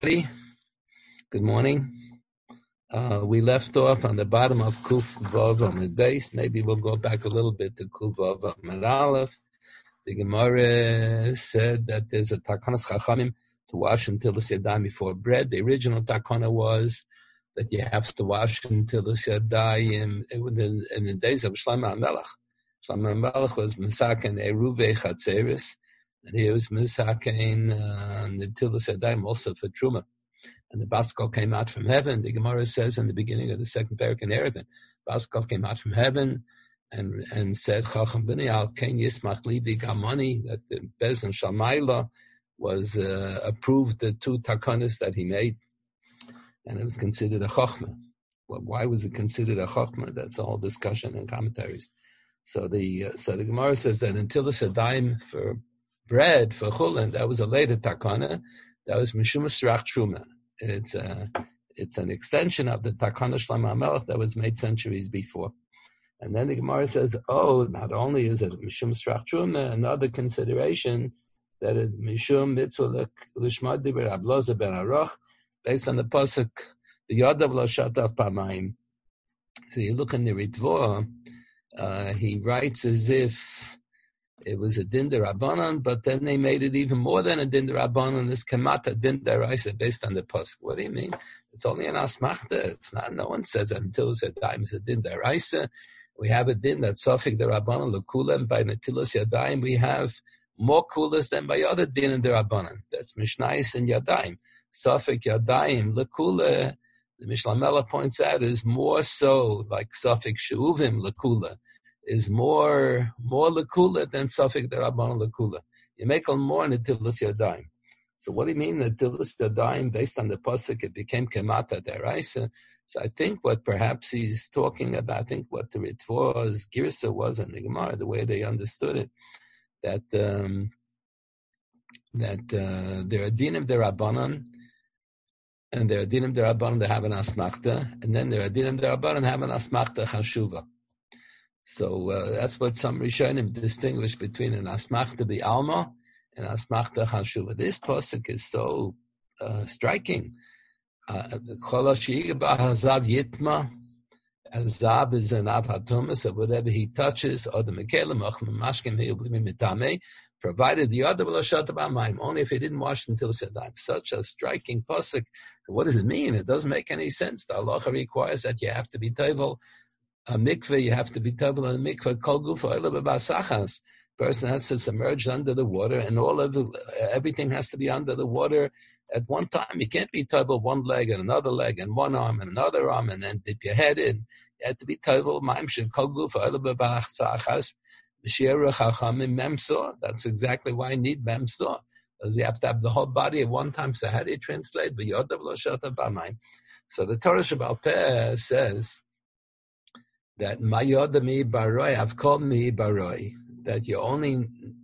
Good morning. We left off on the bottom of Kuf Vav Amud Beis. Maybe we'll go back a little bit to Kuf Vav Amud Aleph. The Gemara said that there's a Takanas Chachamim to wash until it's yadayim before bread. The original Takana was that you have to wash until it's yadayim in the days of Shlomo HaMelech. Shlomo HaMelech was Mesaken Eruvei Chatzeris, and he was Mesaken until it's yadayim also for Truma. And the Baskal came out from heaven. The Gemara says in the beginning of the second parak in Eruvin, Baskal came out from heaven and said, Chacham b'nei al ken yismach libi gamani, that the Bez and Shamayla was approved the two takanas that he made, and it was considered a chachma. Well, why was it considered a chachma? That's a whole discussion and commentaries. So the Gemara says that until the sedayim for bread for chulin, that was a later takana. That was mishum srach truma. It's an extension of the takana Shlomo HaMelech that was made centuries before. And then the Gemara says, not only is it mishum srach truma, another consideration that it mishum mitzvah l'shma diber abloza ben aroch, based on the pasuk the yadav lo shatav pamayim. So you look in the Ritva, he writes as if it was a din derabanan, but then they made it even more than a din derabanan. It's kamata din deraisa based on the pasuk. What do you mean? It's only an asmachta. It's not. No one says that until it's a dime is a din deraisa. We have a din that sofik derabanan lekula, and by netilas yadayim we have more kulas than by other din and derabanan. That's mishnayis and yadayim. Sofik yadayim lekula. The Mishnah Melech points out is more so like sofik sheuvim lekula. Is more lekula than safek derabbanan lekula. You make a more netilas yadayim. So what do you mean netilas yadayim? Based on the pasuk, it became kemata deraisa. So I think what perhaps he's talking about, I think what the Ritva's girsa was in the Gemara, the way they understood it, that there are dinim derabbanan, and there are dinim derabbanan that have an asmachta, and then there are dinim derabbanan that have an asmachta chashuva. So that's what some Rishonim distinguish between an asmachta b'alma and asmachta chashuva. This pasuk is so striking. Hazav yitma, hazav is an av hatumas, so whatever he touches, provided the other only if he didn't wash until sedayim. Such a striking pasuk. What does it mean? It doesn't make any sense. The halacha requires that you have to be tovel. A mikveh, you have to be tovel in a mikveh. Kol gufa ela b'basachas. Person has to submerge under the water, and everything has to be under the water at one time. You can't be tovel one leg and another leg and one arm and another arm, and then dip your head in. You have to be tovel ma'im kol gufa ela b'basachas. M'shiach chachamim memsor. That's exactly why you need memsor, because you have to have the whole body at one time. So how do you translate? V'yodav lo shata b'mayim. So the Torah Sheba'al Peh says that mayodami baroi, I've called me baroi, that you only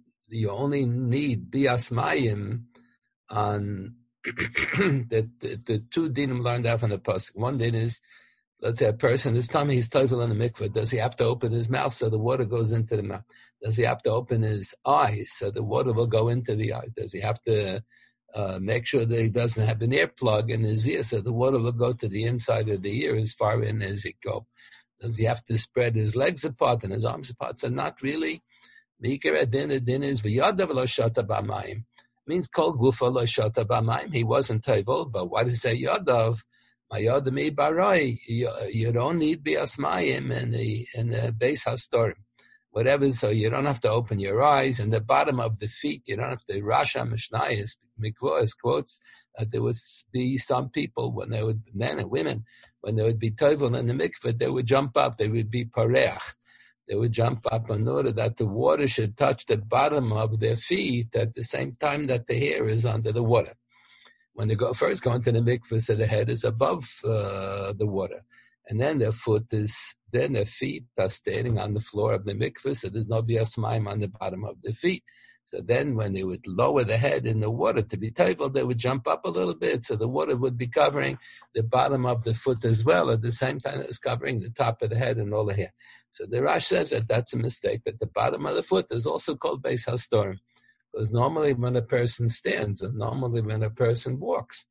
need bias mayim on the two dinim learned out from the pasuk. One din is, let's say a person, this time he's tovel in the mikveh, does he have to open his mouth so the water goes into the mouth? Does he have to open his eyes so the water will go into the eye? Does he have to make sure that he doesn't have an earplug in his ear so the water will go to the inside of the ear as far in as it goes? Does he have to spread his legs apart and his arms apart? So not really. Mikra din is v'yadav lo shata b'mayim. Means kol gufa lo shata b'mayim. He wasn't tovel, but why does it say yadav? Mayadami barai. You don't need bias mayim in the base hastorim. Whatever, so you don't have to open your eyes. And the bottom of the feet, you don't have to. Rasha Mishnayis Mikvois quotes that there would be some people when they would, men and women, when they would be tovel in the mikveh, they would jump up. They would be pareach. They would jump up in order that the water should touch the bottom of their feet at the same time that the hair is under the water. When they first go into the mikveh, so the head is above the water, and then their feet are standing on the floor of the mikveh, so there's no bias mayim on the bottom of the feet. So then when they would lower the head in the water to be tovel, they would jump up a little bit, so the water would be covering the bottom of the foot as well, at the same time it's covering the top of the head and all the hair. So the Rash says that that's a mistake, that the bottom of the foot is also called Beis Hastorim. Because normally when a person stands and normally when a person walks,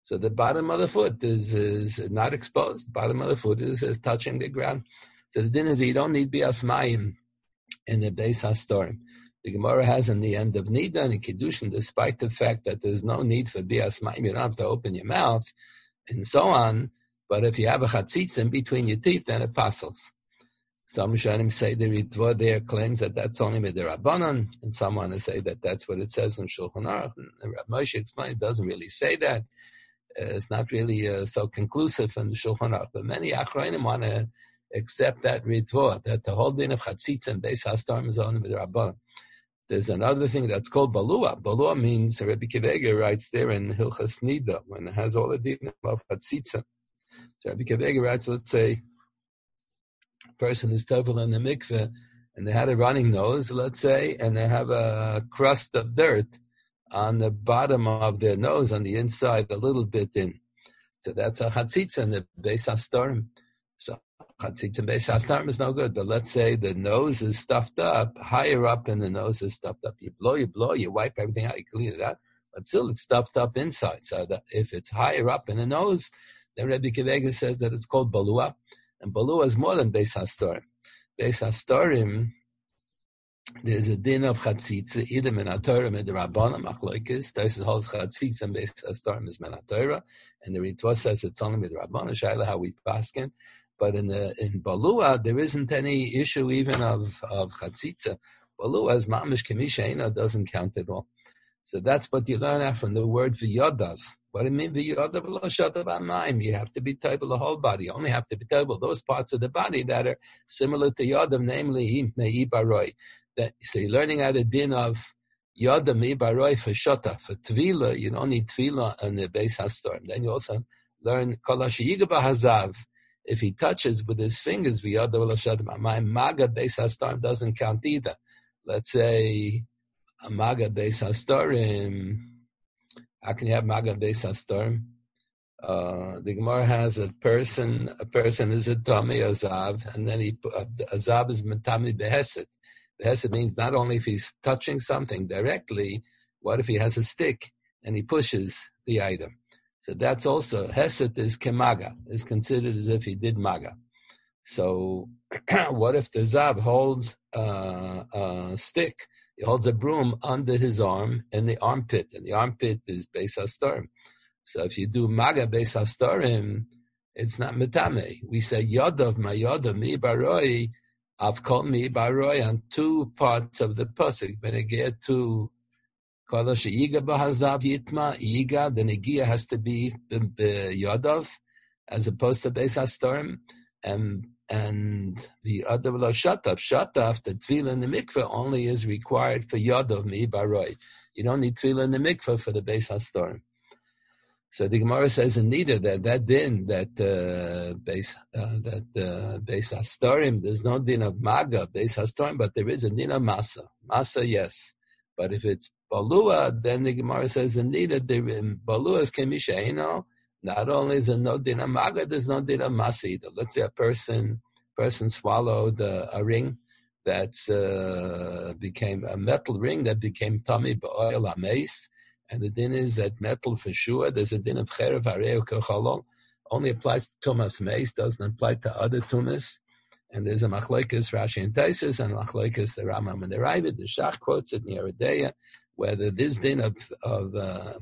So the bottom of the foot is not exposed. The bottom of the foot is touching the ground. So the din is you don't need bias mayim in the Beis HaStorim. The Gemara has in the end of Nida and Kiddushin, despite the fact that there's no need for bias mayim, you don't have to open your mouth, and so on. But if you have a chatzitz in between your teeth, then it passes. Some Rishonim say the Ritva there claims that that's only midirabanan, and some want to say that that's what it says in Shulchan Aruch. And Rav Moshe explained it doesn't really say that. It's not really so conclusive in the Shulchan Aruch. But many Achronim want to accept that Ritva, that the whole din of chatzitz and Beis HaStorim is only midirabanan. There's another thing that's called balua. Balua means, Rabbi Akiva Eiger writes there in Hilchas Nida, when it has all the din of chatzitza. So Rabbi Akiva Eiger writes, let's say, a person is tovel in the mikveh, and they had a running nose, let's say, and they have a crust of dirt on the bottom of their nose, on the inside, a little bit in. So that's a chatzitza in the Beis HaStorim. So chatzitza in Beis HaStorim is no good, but let's say the nose is stuffed up, higher up in the nose is stuffed up. You blow, you wipe everything out, you clean it out, but still it's stuffed up inside. So that if it's higher up in the nose, then Rabbi Akiva Eiger says that it's called balua. And balua is more than Beis HaStorim. Beis HaStorim, there's a din of chatzitza, either min haTorah midrabanan machlokes. Tosfos holds chatzitza and Beis HaStorim is min haTorah, and the Ritva says it's only midrabanan. Shaila how we paskin. But in balua, there isn't any issue even of chatzitza. Balua is mamish k'misheina, doesn't count at all. So that's what you learn out from the word v'yodav. What do you mean v'yodav lo shatav amayim? You have to be table the whole body. You only have to be table those parts of the body that are similar to yodav, namely me'i baroi. So you're learning out a din of yodav me'i baroi for shota. For tvila, you don't need tvila on the Beis HaStorim. Then you also learn kol ha'sheyiga b'hazav. If he touches with his fingers v'yodav lo shatav amayim, maga Beis HaStorim doesn't count either. Let's say a maga Beis HaStorim. How can you have maga Beis HaStorim? The Gemara has a person is a Tomei Azav, and then Azav is Matami Behesed. Behesed means not only if he's touching something directly, what if he has a stick and he pushes the item? So that's also, Hesed is Kemaga, is considered as if he did Maga. So what if the Zav holds a stick? He holds a broom under his arm in the armpit, and the armpit is Beis HaStorim. So if you do Maga Beis HaStorim, it's not Metame. We say Yodav Ma Yodav Mi Baroi, Avkol Mi Baroi on two parts of the pasuk. When it get to Kol Sheyiga B'Hazav Yitma Yiga, the Negia has to be Yodav as opposed to Beis HaStorim, and the other shataf, the tefillah in the mikveh only is required for Yodav Mi Baroi. You don't need tefillah in the mikveh for the Beis HaStorim. So the Gemara says in Nida that din Beis HaStorim, there's no din of Maga Beis HaStorim, but there is a din of Masa. Masa, yes, but if it's Balua, then the Gemara says in Nida Balua is Kemisheino. Not only is there no din of Maga, there's no din of Masa either. Let's say a person swallowed a ring that's became a metal ring that became Tami Ba'oil HaMeis, and the din is that metal for sure. There's a din of Cherev Hareu Kechalon, only applies to Tumas Meis, doesn't apply to other Tumas. And there's a Machlokes Rashi and Taisus, and Machlokes the Rambam and the Ravid. The Shach quotes it in Yeredeya, whether this din of Cherev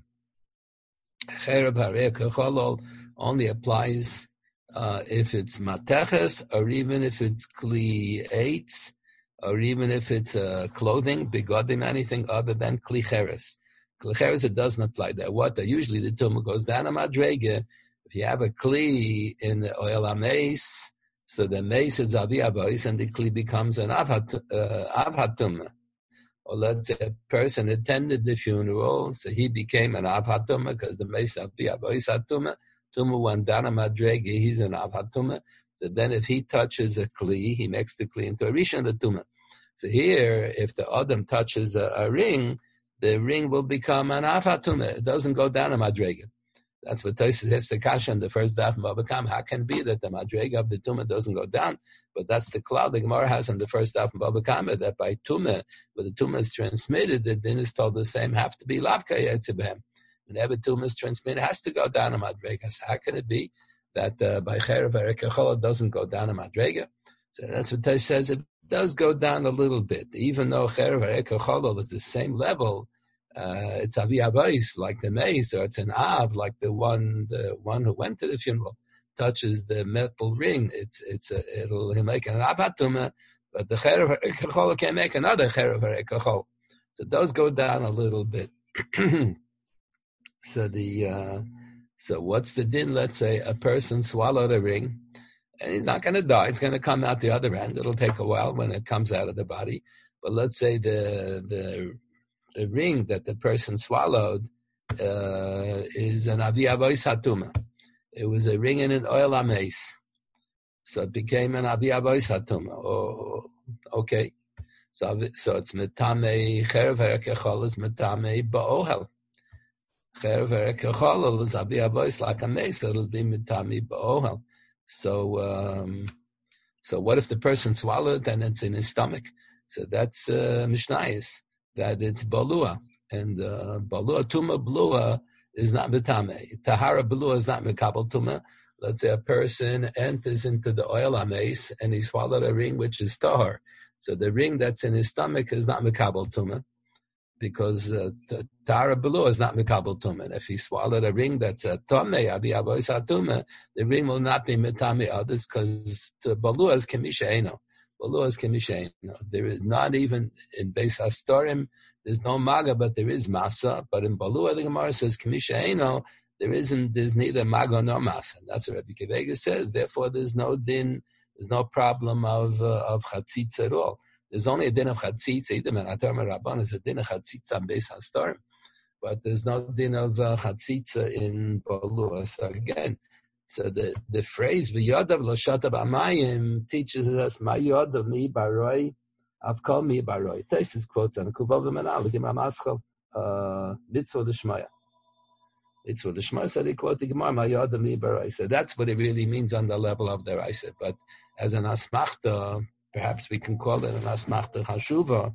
Hareu Kechalon only applies if it's mateches, or even if it's kli eitz, or even if it's clothing, begodim, anything other than kli cheres. Kli cheres, it doesn't apply there. What? Usually the tumah goes down a madrege. If you have a kli in the oil hameis, so the meis is avi avois, and the kli becomes an avhatumah. Or let's say a person attended the funeral, so he became an avhatumah because the meis avi avois hatumah. Tumah went down a madrege, he's an avhatumah. So then if he touches a kli, he makes the kli into a rishon tumah. So here, if the adam touches a ring, the ring will become an avhatumah. It doesn't go down a madrege. That's what Tosfos has the kasha in the first daf of Bava Kama. How can it be that the madrege of the tumah doesn't go down? But that's the cloud the Gemara has in the first daf of Bava Kama, that by tumah, where the tumah is transmitted, the din is told the same, have to be lavka yetzibehem. whenever tumah is transmitted, it has to go down a madrega. So how can it be that by cherev harekachol it doesn't go down a madrega? So that's what Tais says. It does go down a little bit, even though cherev harekachol is the same level. It's avi avos like the mace, or it's an av like the one who went to the funeral touches the metal ring. He'll make an avatuma, but the cherev harekachol can't make another cherev harekachol. So it does go down a little bit. So what's the din? Let's say a person swallowed a ring, and he's not going to die. It's going to come out the other end. It'll take a while when it comes out of the body. But let's say the ring that the person swallowed is an avi avos hatuma. It was a ring in an oil ames, so it became an avi avos hatuma. Oh, okay. So it's metame cherev harekachol is metame ba'ohel. Cherev harekachol is avi avos like a mace, so it'll be metame ba'ohel. So what if the person swallowed and it's in his stomach? So that's mishnayis, that it's balua, and balua tuma blua is not metame. Tahara blua is not mekabel tuma. Let's say a person enters into the oil ames and he swallowed a ring which is tahar. So the ring that's in his stomach is not mekabel tuma, because tahara blua is not mekabel tuma. If he swallowed a ring that's a tamei avi avos hatuma, the ring will not be metame others, because balua is kemisha. Balua is kemisha. There is not even in Beis Hastorim, there's no maga, but there is masa. But in balua, the Gemara says kemisha. There's neither maga nor masa. That's what Rabbi Kivega says. Therefore, there's no din. There's no problem of chatzitza at all. There's only a din of chatzitza. Either in Atar Rabban is a din of chatzitza on Beis Hastorim, but there's no din of chatzitza in balua. So again, the phrase v'yodav l'shatav amayim teaches us ma'yodav mi baroi avkol mi baroi. Taisus quotes on Kuvav v'manal l'gimar maschal mitzvah l'shmaya. Mitzvah l'shmaya, so they quote the Gemara ma'yodav mi baroi. So that's what it really means on the level of their Raisa. But as an asmachta, perhaps we can call it an asmachta chashuva.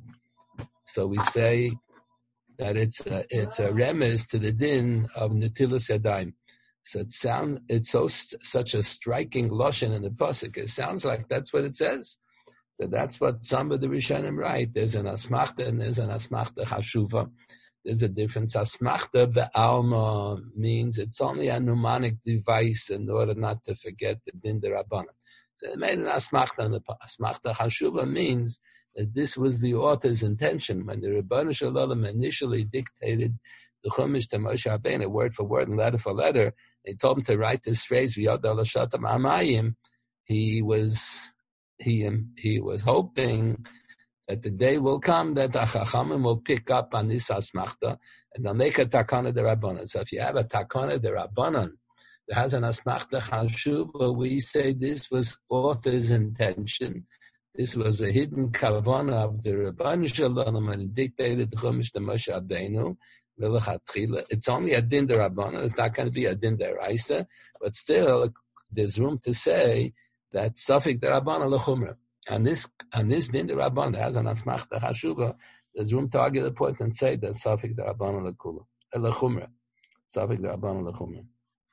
So we say that it's a remez to the din of netilas yadayim. So it's such a striking lashon in the pasuk. It sounds like that's what it says. So that's what some of the Rishonim write. There's an asmachta and there's an asmachta chashuva. There's a difference. Asmachta be'alma means it's only a mnemonic device in order not to forget the din d'Rabbanan. So they made an asmachta, and the asmachta chashuva means that this was the author's intention when the Rebbeinu Shalom initially dictated the Chumash to Moshe Rabbeinu, word for word and letter for letter. They told him to write this phrase, V'yodav l'shatam amayim. He was hoping that the day will come that the Chachamim will pick up on this asmachta and they'll make a takana d'Rabbanan. So if you have a takana d'Rabbanan that has an asmachta chashuva, we say this was author's intention. This was a hidden kavanah of the Rebbeinu Shalom when he dictated the Chumash to Moshe Rabbeinu. It's only a din d'Rabbanan. It's not going to be a din d'Oraisa, but still there's room to say that safek d'Rabbanan l'chumra. And this din d'Rabbanan that has an asmachta chashuva, there's room to argue the point and say that safek d'Rabbanan l'chumra. Safek d'Rabbanan l'chumra.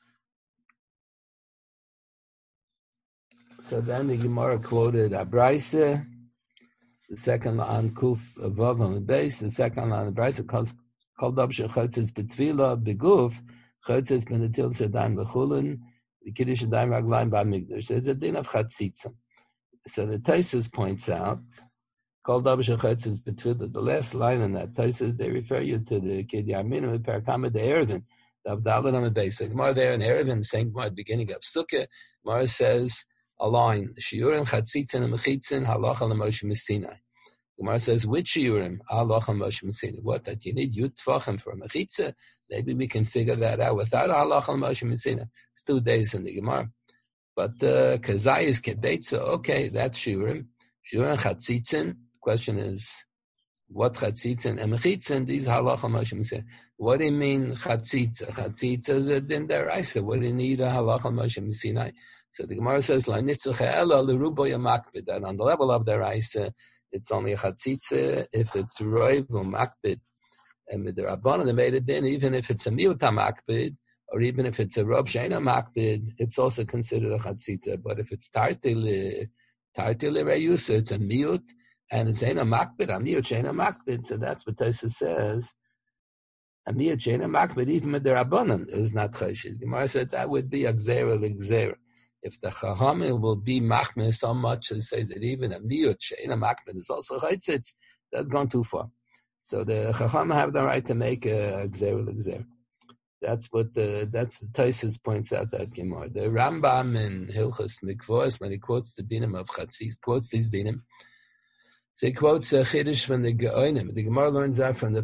So then the Gemara quoted Abraisa, the second on Kuf Vav on the base, the second on the Abraisa called up Shechotzes Betvila Beguf, Chotzes Benetil Sedayim Lechulin, the Kiddush Sedayim Raglayim Ba'Migdash. There's a din of Chatzitza. So the Taisus points out, called up Shechotzes Betvila, the last line in that Taisus, they refer you to the Kedyamin with Parakama de Erevin, the Avdalit on the base. The Gemara there in Erevin, saying at the beginning of Sukkah, Gemara says, a line, Shiurim Chatzitzin and Mechitzin, Halacha l'Moshe Missinai. Gemara says, which Shiurim? Halacha l'Moshe Missinai. What, that you need Yud Tvachim for a Mechitza? Maybe we can figure that out without Halacha l'Moshe Missinai. It's 2 days in the Gemara. But Kazayis Kebeitza, okay, that's Shiurim. Shiurim Chatzitzin. The question is, what Chatzitzin and Mechitzin? These Halacha l'Moshe Missinai. What do you mean Chatzitza? Chatzitza is a din d'Oraisa. What do you need a Halacha l'Moshe Missinai? So the Gemara says, that on the level of the Raisa, it's only a chatzitza if it's roiv or makbid. And with the Rabbanan, they made it then, even if it's a miut hamakbid, or even if it's a rob sheina makbid, it's also considered a chatzitza. But if it's tartile reyusa, it's a miut, and it's sheina makbid, a miut sheina makbid. So that's what Tosfos says. A miut sheina makbid, even with the Rabbanan, is not chayshis. Gemara said that would be a gzera l'gzera. If the Chachamim will be machmir so much as say that even a miut sheina makbid is also chaytzitz, that's gone too far. So the Chacham have the right to make a gzera l'gzera. That's what that's the Tosfos points out that Gemara. The Rambam in Hilchos Mikvos, when he quotes the dinim of Chatzis, quotes these dinim. So he quotes a chiddush from the Geonim. The Gemara learns that from the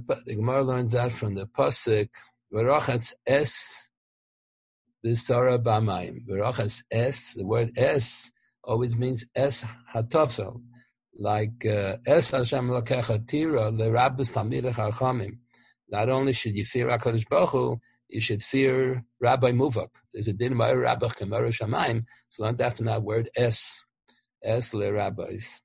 pasuk V'rachatz es b'sara b'mayim. V'rachatz es. The word es always means es hatofel. Like es Hashem lakecha tira lerabas talmidei chachamim. Not only should you fear HaKadosh Baruch Hu, you should fear Rabbi Muvak. There's a din by Rabbi Kemar Shamayim. So learned after that word es lerabbis.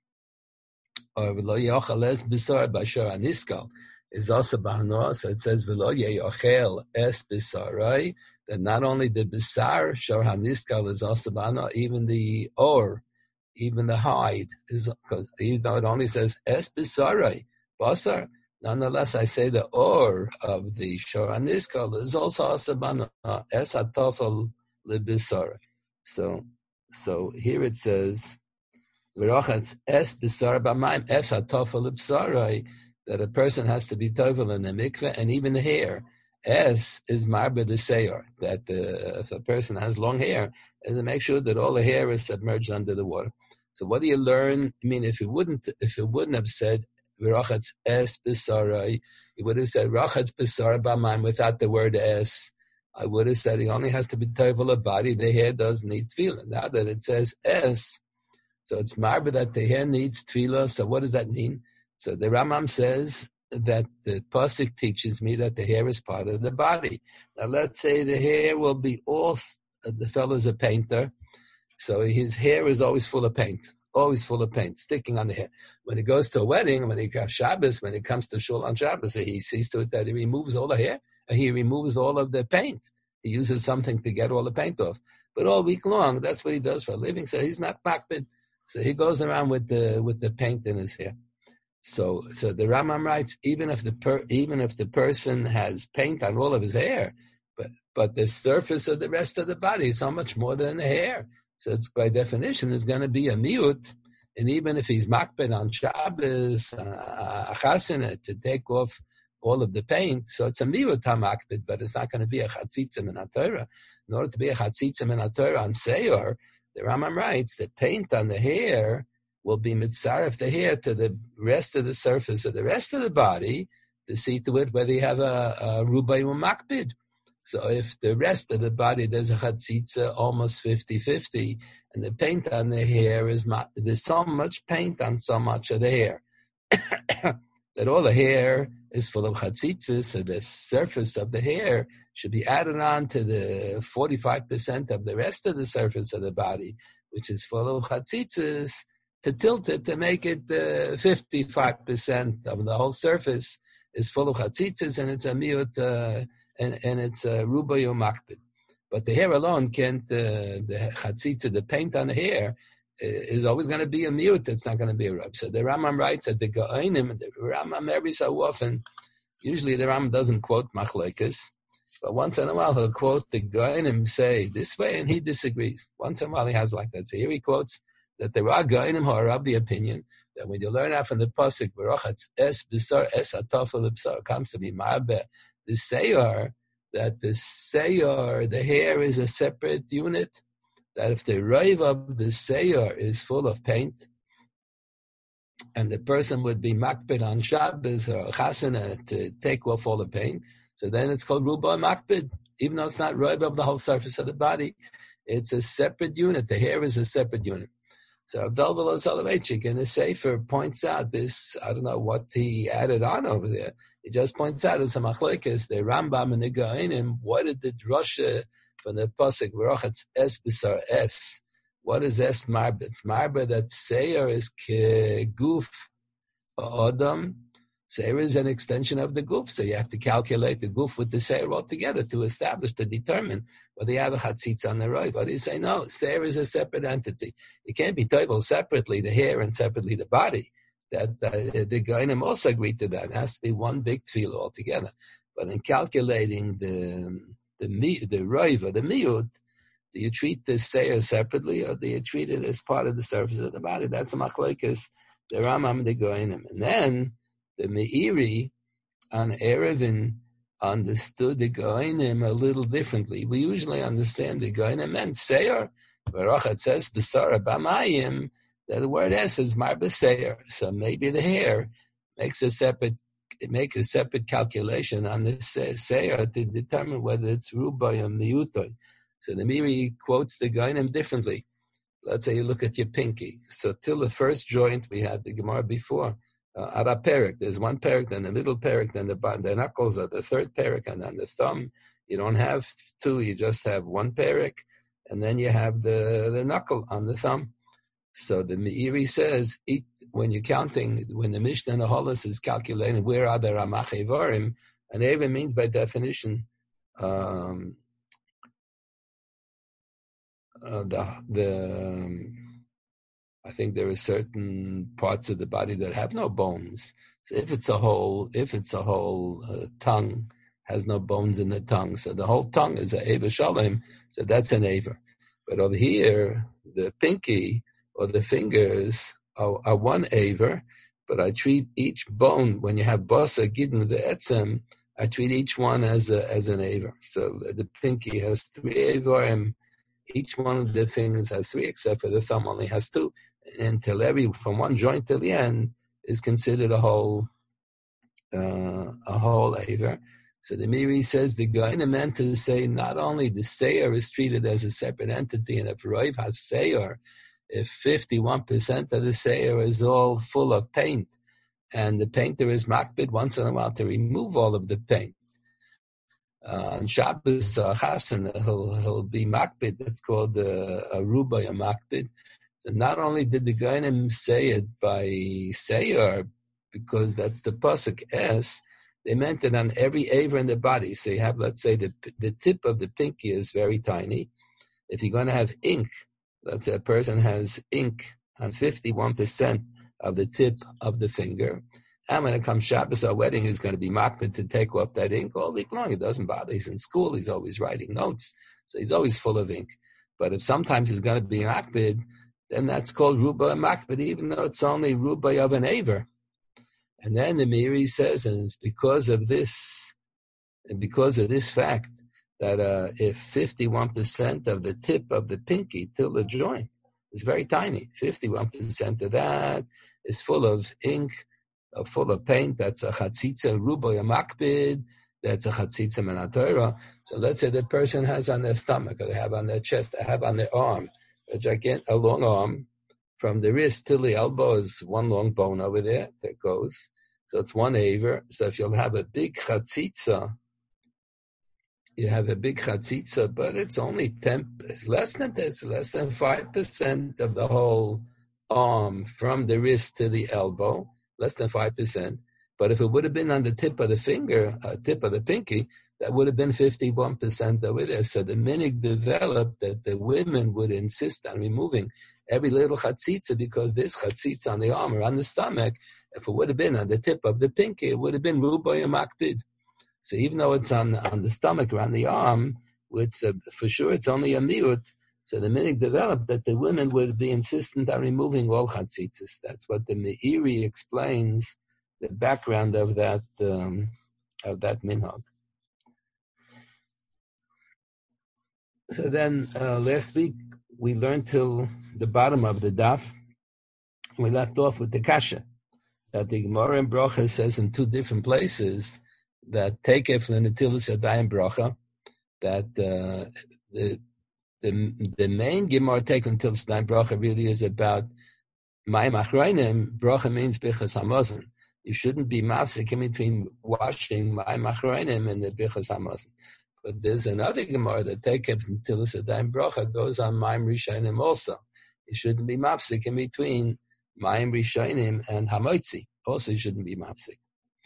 Or v'lo yochel es b'sar b'ashar aniskal is also b'hanoah. So it says v'lo yochel es b'sarai. That not only the b'sar shar haniskal is also b'hanoah, even the or. Even the hide is, because even though it only says es b'sarai, basar, nonetheless I say the or of the shor haniskal is also asabana es hatofel lebisara. So here it says v'rachatz es b'sara b'mayim es hatofel lebisara, that a person has to be tovel in the mikveh, and even the hair. Es is marba the seyor, that if a person has long hair, and to make sure that all the hair is submerged under the water. So what do you learn? I mean, if it wouldn't have said v'rachatz es b'sarai, he would have said rachatz b'sara b'mayim without the word es. I would have said he only has to be tovel a body. The hair does need tefillah. Now that it says es, so it's marba that the hair needs tefillah. So what does that mean? So the Rambam says that the pasuk teaches me that the hair is part of the body. Now let's say the hair will be all. The fellow's a painter. So his hair is always full of paint, sticking on the hair. When he goes to a wedding, when he got Shabbos, when he comes to shul on Shabbos, he sees to it that he removes all the hair, and he removes all of the paint. He uses something to get all the paint off. But all week long, that's what he does for a living. So he's not makbid. So he goes around with the paint in his hair. So the Rambam writes, even if the person has paint on all of his hair, but the surface of the rest of the body is so much more than the hair. So it's by definition is going to be a miut, and even if he's makbid on Shabbos, chasana, to take off all of the paint, so it's a miut hamakbid, but it's not going to be a chatzitza min haTorah. In order to be a chatzitza min haTorah on seyor, the Rambam writes the paint on the hair will be mitzaref the hair to the rest of the surface of the rest of the body to see to it whether you have a rubai or makbid. So if the rest of the body, there's a chatzitza almost 50-50, and the paint on the hair there's so much paint on so much of the hair, that all the hair is full of chatzitzas, so the surface of the hair should be added on to the 45% of the rest of the surface of the body, which is full of chatzitzas, to tilt it, to make it 55% of the whole surface is full of chatzitzas, and it's a miut, and it's a rubai or makbid. But the hair alone can't, the chatzitza, the paint on the hair, is always going to be a miut. It's not going to be a rub. So the Rambam writes that the Gaonim, the Rambam every so often, usually the Rambam doesn't quote machlokes, but once in a while he'll quote the Gaonim say this way, and he disagrees. Once in a while he has like that. So here he quotes that there are Gaonim who are of the opinion that when you learn out from the pasuk, v'rachatz es b'sar es hatofel b'sar, comes to be ma'abeh, the seyor, that the seyor, the hair is a separate unit, that if the raiv of the seyor is full of paint, and the person would be makbid on Shabbos or chasana to take off all the paint, so then it's called ruba makbid, even though it's not raiv of the whole surface of the body. It's a separate unit. The hair is a separate unit. So Abdul Veloz Soloveitchik in the Sefer points out this, I don't know what he added on over there. He just points out it's a machlokes, the Rambam and the Gaonim, what did the drasha from the pasuk v'rachatz es b'sar es? What is es marba? It's marba that seir is guf adam. Seir is an extension of the guf, so you have to calculate the guf with the seir altogether to establish, to determine whether you have a chatzitza on the roiv. But you say, no, seir is a separate entity. It can't be toivel separately, the hair, and separately the body. That the Goinim also agreed to that. It has to be one big tefillah altogether. But in calculating the roiv or the miut, do you treat the seir separately, or do you treat it as part of the surface of the body? That's a machlokes, the Rambam and the Goinim. And then the Meiri on Erevin understood the Goinim a little differently. We usually understand the Goinim meant seir. Barachat says b'sara b'mayim. The word S is mar b'seir. So maybe the hair makes a separate calculation on the seir to determine whether it's rubai or miutoy. So the Meiri quotes the Goinim differently. Let's say you look at your pinky. So till the first joint, we had the Gemara before. Ara perik, there's one perik, then the middle perik, then the knuckles are the third perik, and then the thumb. You don't have two, you just have one perik, and then you have the knuckle on the thumb. So the Meiri says, when you're counting, when the Mishnah and the Holus is calculating where are the Ramach Evarim, and even means by definition I think there are certain parts of the body that have no bones. So if it's a whole tongue, has no bones in the tongue, so the whole tongue is an Eva Shalom, so that's an Eva. But over here, the pinky or the fingers are one Eva, but I treat each bone, when you have Basa Gidin, the Etzem, I treat each one as an Eva. So the pinky has 3 Evarim. Each one of the fingers has 3, except for the thumb only has 2. Until from one joint to the end is considered a whole aver. So the Meiri says the Goinim meant to say not only the seir is treated as a separate entity, and if roiv has seir, if 51% of the seir is all full of paint, and the painter is makbid once in a while to remove all of the paint. On Shabbos Chasen, he'll be makbid. That's called a ruba, a makbid. So not only did the Goinim say it by seir, because that's the pasuk S, they meant it on every aver in the body. So you have, let's say, the tip of the pinky is very tiny. If you're going to have ink, let's say a person has ink on 51% of the tip of the finger, and when it comes Shabbos or wedding, he's going to be makbid to take off that ink all week long. It doesn't bother. He's in school. He's always writing notes. So he's always full of ink. But if sometimes he's going to be makbid, then that's called ruba and makbid, even though it's only ruba of an aver. And then the Meiri says, and it's because of this fact, that if 51% of the tip of the pinky till the joint is very tiny, 51% of that is full of ink, full of paint, that's a chatzitza ruba a makbid, that's a chatzitza menatora. So let's say the person has on their stomach, or they have on their chest, they have on their arm, a long arm, from the wrist till the elbow is one long bone over there that goes. So it's one aver. So if you'll have a big chatzitza, you have a big chatzitza, but it's only 10, it's less than 5% of the whole arm from the wrist to the elbow, less than 5%. But if it would have been on the tip of the finger, tip of the pinky, that would have been 51% over there. So the minig developed that the women would insist on removing every little chatzitza, because this chatzitza on the arm or on the stomach, if it would have been on the tip of the pinky, it would have been ruba and makbid. So even though it's on the stomach or on the arm, which for sure it's only a miut, so the minig developed that the women would be insistent on removing all chatzitzas. That's what the Meiri explains, the background of that minhag. So then last week we learned till the bottom of the daf. We left off with the kasha that the Gemara in Bracha says in 2 different places that takef l'netilas yadayim bracha, that the main Gemara take until Netilas bracha really is about mayim achrayim. Bracha means bichas hamazon. You shouldn't be mafsik in between washing mayim achrayim and the bichas hamazon. But there's another Gemara that takef netilas yadayim bracha goes on mayim rishonim also. You shouldn't be mafsik in between mayim rishonim and hamotzi. Also, you shouldn't be mafsik.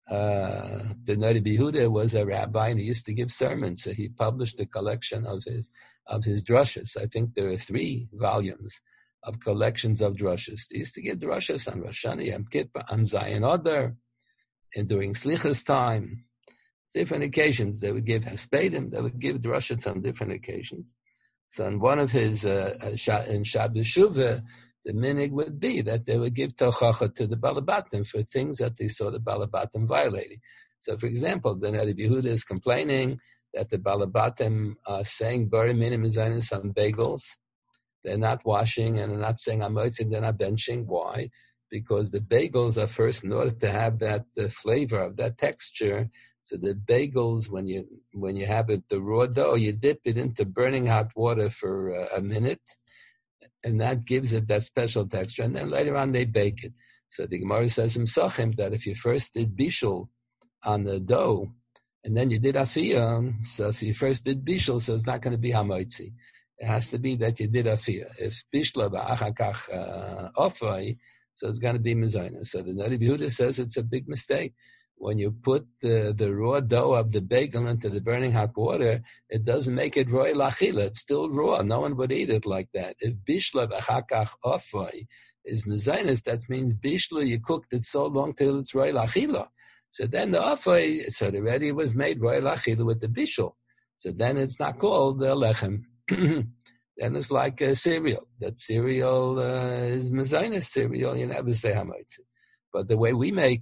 The Nari Yehuda was a rabbi, and he used to give sermons. So he published a collection of his drushes. I think there are 3 volumes of collections of drushes. He used to give drushes on Rosh Hashanah, Yom Kippur, on Zion Adar, and during Slichas time, different occasions. They would give Haspedim, they would give drushes on different occasions. So on one of his, in Shabbos Shuvah, the minig would be that they would give tochacha to the Balabatim for things that they saw the Balabatim violating. So, for example, the Nari Yehuda is complaining that the Balabatim are saying Bari Minim Zaynis on bagels. They're not washing and they're not saying Amotzim, they're not benching. Why? Because the bagels are first, in order to have that flavor of that texture. So the bagels, when you have it, the raw dough, you dip it into burning hot water for a minute, and that gives it that special texture. And then later on, they bake it. So the Gemara says in Sachim that if you first did bishul on the dough, and then you did afiyah, so if you first did bishul, so it's not going to be hamoitzi. It has to be that you did afiyah. If bishla ba'achakach ofai, so it's going to be mezayna. So the Nari Yehuda says it's a big mistake. When you put the raw dough of the bagel into the burning hot water, it doesn't make it roy lachila. It's still raw. No one would eat it like that. If bishla b'achakach ofai is mezayna, that means bishla, you cooked it so long till it's roy lachila. So then the ofai, so already was made roy lachila with the bishul. So then it's not called lechem. Then it's like a cereal. That cereal is mezayna cereal. You never say hamoitzi. But the way we make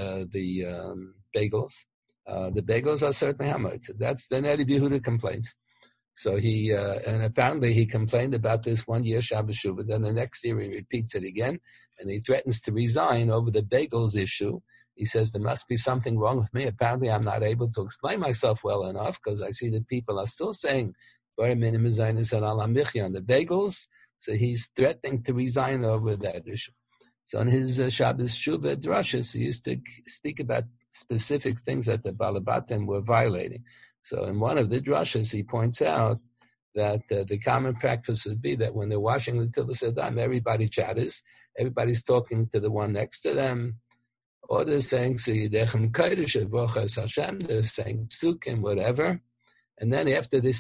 the bagels are certainly hamoitzi. That's the Nari Yehuda complaints. So he and apparently he complained about this one year Shabbos Shuvah. Then the next year he repeats it again, and he threatens to resign over the bagels issue. He says there must be something wrong with me. Apparently I'm not able to explain myself well enough because I see that people are still saying on the bagels, so he's threatening to resign over that issue. So in his Shabbos Shuvah drushes, he used to speak about specific things that the Balabatim were violating. So in one of the drushes, he points out that the common practice would be that when they're washing the Tilas Adam, everybody chatters, everybody's talking to the one next to them, or they're saying Seyidechem Kodesh, Bochas Hashem, they're saying Psukim, whatever. And then after they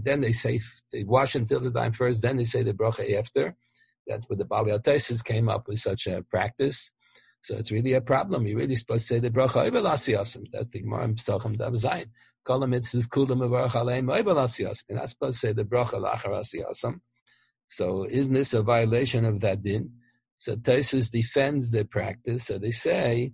wash until the time first, then they say the bracha after. That's where the Bali Ataisis came up with such a practice. So it's really a problem. You're really supposed to say the bracha oivel asiyasim. That's the Gemara in Pesachim Dav Zayin. Kol mitzvahs kulam mevarach aleim oivel asiyasim. You're not supposed to say the bracha lachar asiyasim. So isn't this a violation of that din? So Taisus defends the practice. So they say,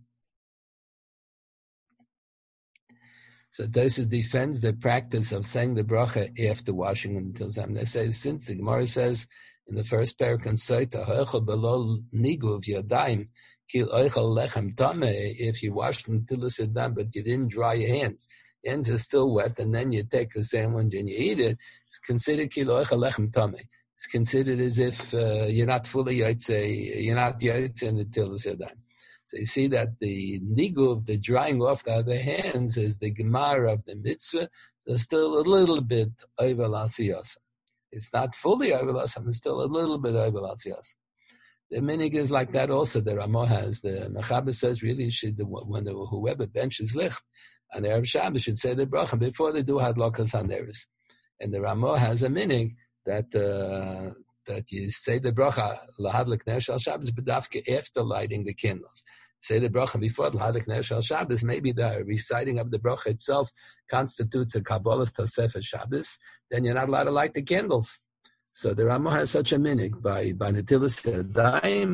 so Taisus defends the practice of saying the bracha after washing until Zam. They say, since the Gemara says in the first parak in Saita, ha'echel below niguv yadayim, kil oichel lechem tameh, if you washed until Zam, but you didn't dry your hands are still wet, and then you take a sandwich and you eat it, it's considered kil oichel lechem tameh. It's considered as if you're not fully yotze, you're not yotze until Zam. So you see that the niguv, the drying off the other hands, is the gemara of the mitzvah. There's still a little bit oivel asiyasim. It's not fully oivel asiyasim, it's still a little bit oivel asiyasim. The minig is like that also. The Ramah has, the Mechaber says really whoever benches lich on Erev Shabbos should say the bracha before they do hadlakas haneris. And the Ramah has a minig that you say the bracha lahadlik ner shel Shabbos b'dafke after lighting the candles. Say the bracha before lahadlik ner shel Shabbos. Maybe the reciting of the bracha itself constitutes a kabbalas tosefes Shabbos. Then you're not allowed to light the candles. So the Ramah has such a minig by Netilas Yadayim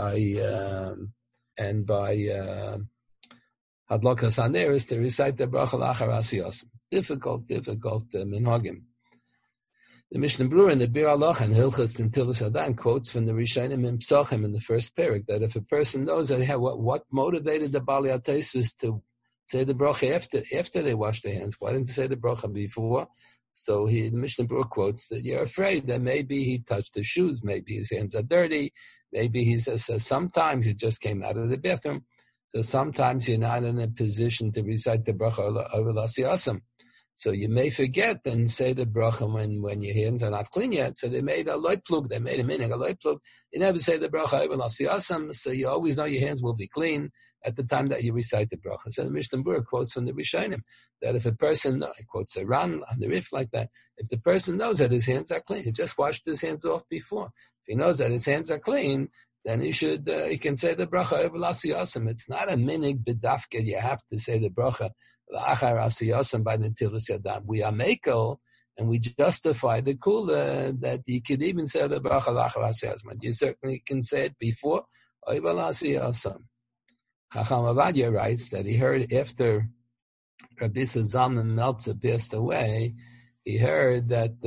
and by hadlakas haneris to recite the bracha lachar asiyos. Difficult minhagim. The Mishnah Brura in the Bir Halacha and Hilchos Netilas Yadayim quotes from the Rishonim in Pesachim in the first parak that if a person knows that what motivated the Bali Ataisus to say the bracha after they wash their hands, why didn't they say the bracha before? So the Mishnah Brura quotes that you're afraid that maybe he touched his shoes, maybe his hands are dirty, maybe he says sometimes he just came out of the bathroom, so sometimes you're not in a position to recite the bracha over l'asiyasam. So you may forget and say the bracha when your hands are not clean yet. So they made a loy plug, they made a minig, a loy plug. You never say the bracha over l'asiyasam, so you always know your hands will be clean. at the time that you recite the bracha. So the Mishnah Berurah quotes from the Rishonim that if a person, he quotes a Ran on the Rif like that, if the person knows that his hands are clean, he just washed his hands off before. If he knows that his hands are clean, then he can say the bracha over l'asiyasam. It's not a minig b'dafka. You have to say the bracha la'achar asiyasam by the netilas yadayim. We are mekel, and we justify the kula that you could even say the bracha la'achar asiyasam. You certainly can say it before over l'asiyasam. Chacham Avadia writes that he heard after Rabbi Zalman Meltzer passed away, he heard that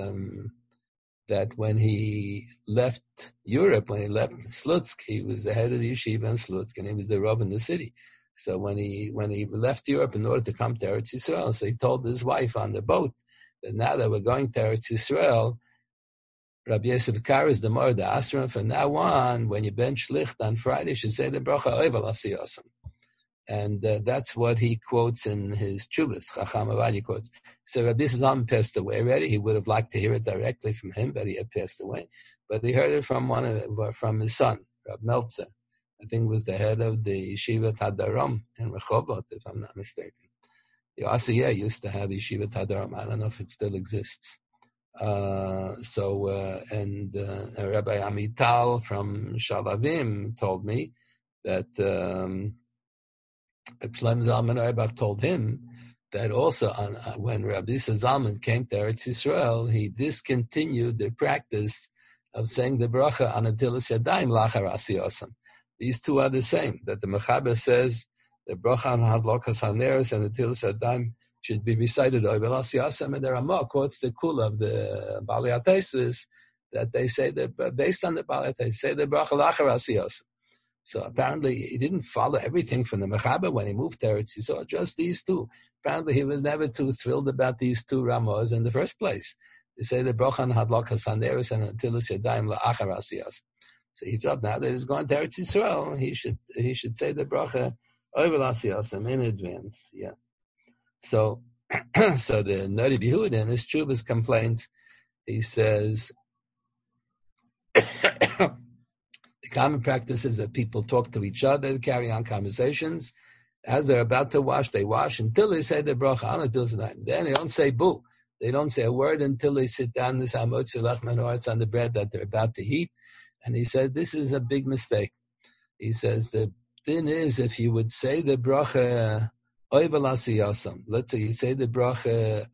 when he left Europe, when he left Slutsk, he was the head of the yeshiva in Slutsk, and he was the Rav in the city. So when he left Europe in order to come to Eretz Yisrael, so he told his wife on the boat that now that we're going to Eretz Yisrael, Rabbi Yosef Kar is the Mor the Asram. From now on, when you ben shlicht on Friday, you should say the bracha oival asiyasam. And that's what he quotes in his Chubas. Chacham Avadia quotes. So Rabbi Zalman passed away already. He would have liked to hear it directly from him, but he had passed away. But he heard it from his son, Rabbi Meltzer. I think was the head of the Yeshiva Tadarom in Rehovot, if I'm not mistaken. The Asiyah used to have Yeshiva Tadarom. I don't know if it still exists. Rabbi Amital from Shalavim told me that Shlomo Zalman Auerbach told him that also when Rabbi Zalman came to Eretz Yisrael, he discontinued the practice of saying the bracha on netilas yadayim lachar asiyasam. These two are the same. That the Mechaber says the bracha on hadlokas haneros and netilas yadayim should be recited over l'asiyasam, and there are more quotes the kula of the Balei HaTosfos that they say that based on the Balei HaTosfos say the bracha lachar asiyasam. So apparently he didn't follow everything from the Mechaber when he moved to Eretz Yisrael, just these two. Apparently he was never too thrilled about these two Ramos in the first place. They say the bracha on hadlokas haneros and netilas yadayim la'achar asiyasam. So he thought now that he's going to Eretz Yisrael, he should say the bracha over l'asiyasam in advance. Yeah. So the Nari Bihud in his Chubas complains, he says, the common practice is that people talk to each other, carry on conversations. As they're about to wash, they wash until they say the bracha on until tonight. Then they don't say boo. They don't say a word until they sit down this hamotzi lachman or it's on the bread that they're about to eat. And he says this is a big mistake. He says the thing is if you would say the bracha let's say you say the bracha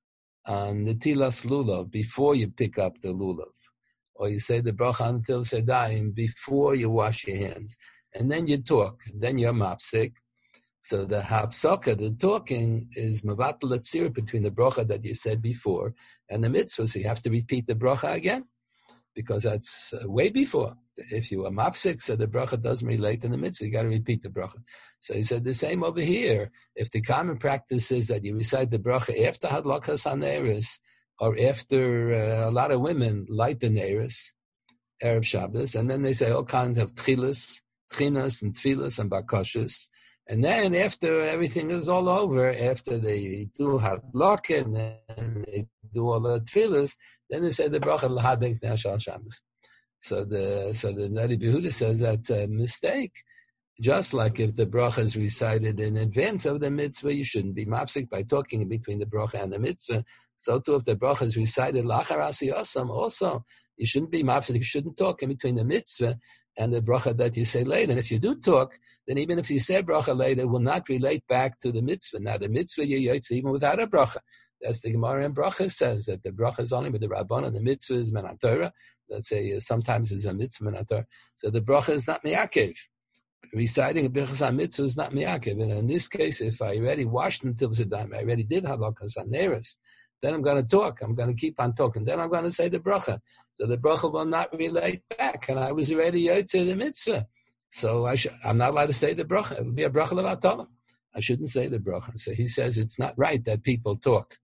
on netilas lulav before you pick up the lulav, or you say the bracha on netilas yadayim before you wash your hands, and then you talk, then you're mafsik. So the hapsaka, the talking, is mevatel etzir between the bracha that you said before and the mitzvah. So you have to repeat the bracha again, because that's way before. If you are mapsik, so the bracha doesn't relate to the mitzvah, you got to repeat the bracha. So he said the same over here. If the common practice is that you recite the bracha after hadlakas haneros, or after a lot of women light the neros, Erev Shabbos, and then they say all kinds of tchilas and tfilas and bakashas, and then after everything is all over, after they do hadlaka and then they do all the tfilas, then they say the bracha l'hadek ne'ashal Shabbos. So the Nari Behuda says that's a mistake. Just like if the bracha is recited in advance of the mitzvah, you shouldn't be mafsik by talking between the bracha and the mitzvah. So too, if the bracha is recited lachar asiyasam, also you shouldn't be mafsik. You shouldn't talk in between the mitzvah and the bracha that you say later. And if you do talk, then even if you say bracha later, it will not relate back to the mitzvah. Now the mitzvah you yotze even without a bracha. That's the Gemara in bracha says that the bracha is only with the Rabban and the mitzvah is men Torah. Let's say sometimes it's a mitzvah men Torah. So the bracha is not miyakev. Reciting a birchas mitzvah is not miyakev. And in this case, if I already washed until Zedayim, I already did halakas haneros, then I'm going to talk. I'm going to keep on talking. Then I'm going to say the bracha. So the bracha will not relate back. And I was already yotze the mitzvah. So I'm not allowed to say the bracha. It will be a bracha levatala. I shouldn't say the bracha. So he says it's not right that people talk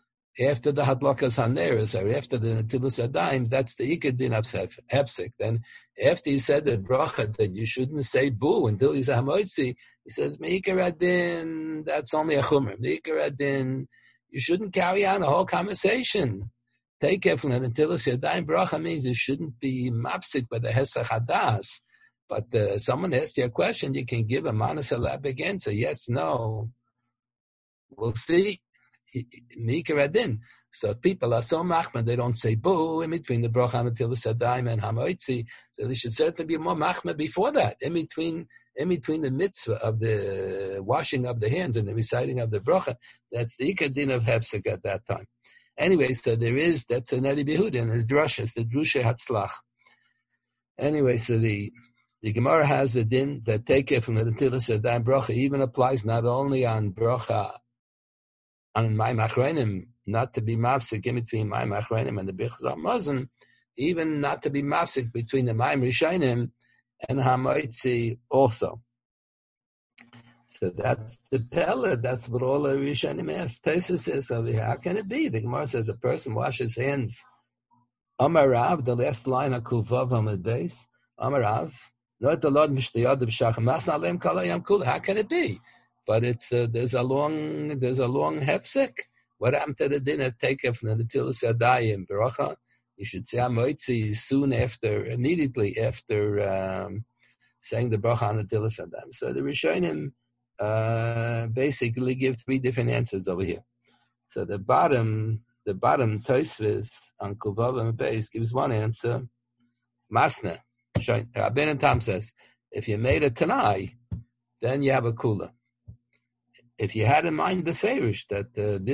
after the hadlakas haneros or after the netilas yadayim. That's the ikar din hapsik. Then after he said the bracha that you shouldn't say boo until you say hamotzi, he says meikar adin. That's only a chumrah. Meikar adin. You shouldn't carry on a whole conversation. Take it from the netilas yadayim bracha means you shouldn't be mapsik by the hesach hadas. But someone asks you a question, you can give a monosyllabic answer, yes, no. We'll see. Mikra Adin. So people are so machman, they don't say boo in between the bracha Netilas Yadayim and Hamoitzi. So they should certainly be more machman before that, in between the mitzvah of the washing of the hands and the reciting of the bracha. That's the ikadin of hefsek at that time. Anyway, so that's an Edi Behudin, his drushes, the drusha hatzlach. Anyway, so the Gemara has the din that takeh from the Netilas Yadayim bracha even applies not only on bracha on Mayim Achronim, not to be mafsik in between Mayim Achronim and the Birchas HaMazon, even not to be mafsik between the Mayim Rishonim and Hamoitzi also. So that's the Pella, that's what all the Rishonim ask. Tosfos says, how can it be? The Gemara says a person washes hands. Amar Rav, the last line of Kuvav Amud Beis, Amar Rav, not the Lord Mishtayad B'Shachar Masna Leim Kol Hayam Kula. How can it be? But it's there's a long hefsek. What happened to the din of takeh from the Netilas Yadayim bracha? You should say Hamoitzi soon after, immediately after saying the bracha on Netilas Yadayim. So the Rishonim basically give three different answers over here. So the bottom Tosfos on Kuvav and Beis gives one answer. Masna. Rabbeinu Tam says, if you made a Tanai, then you have a kula. If you had in mind the farish that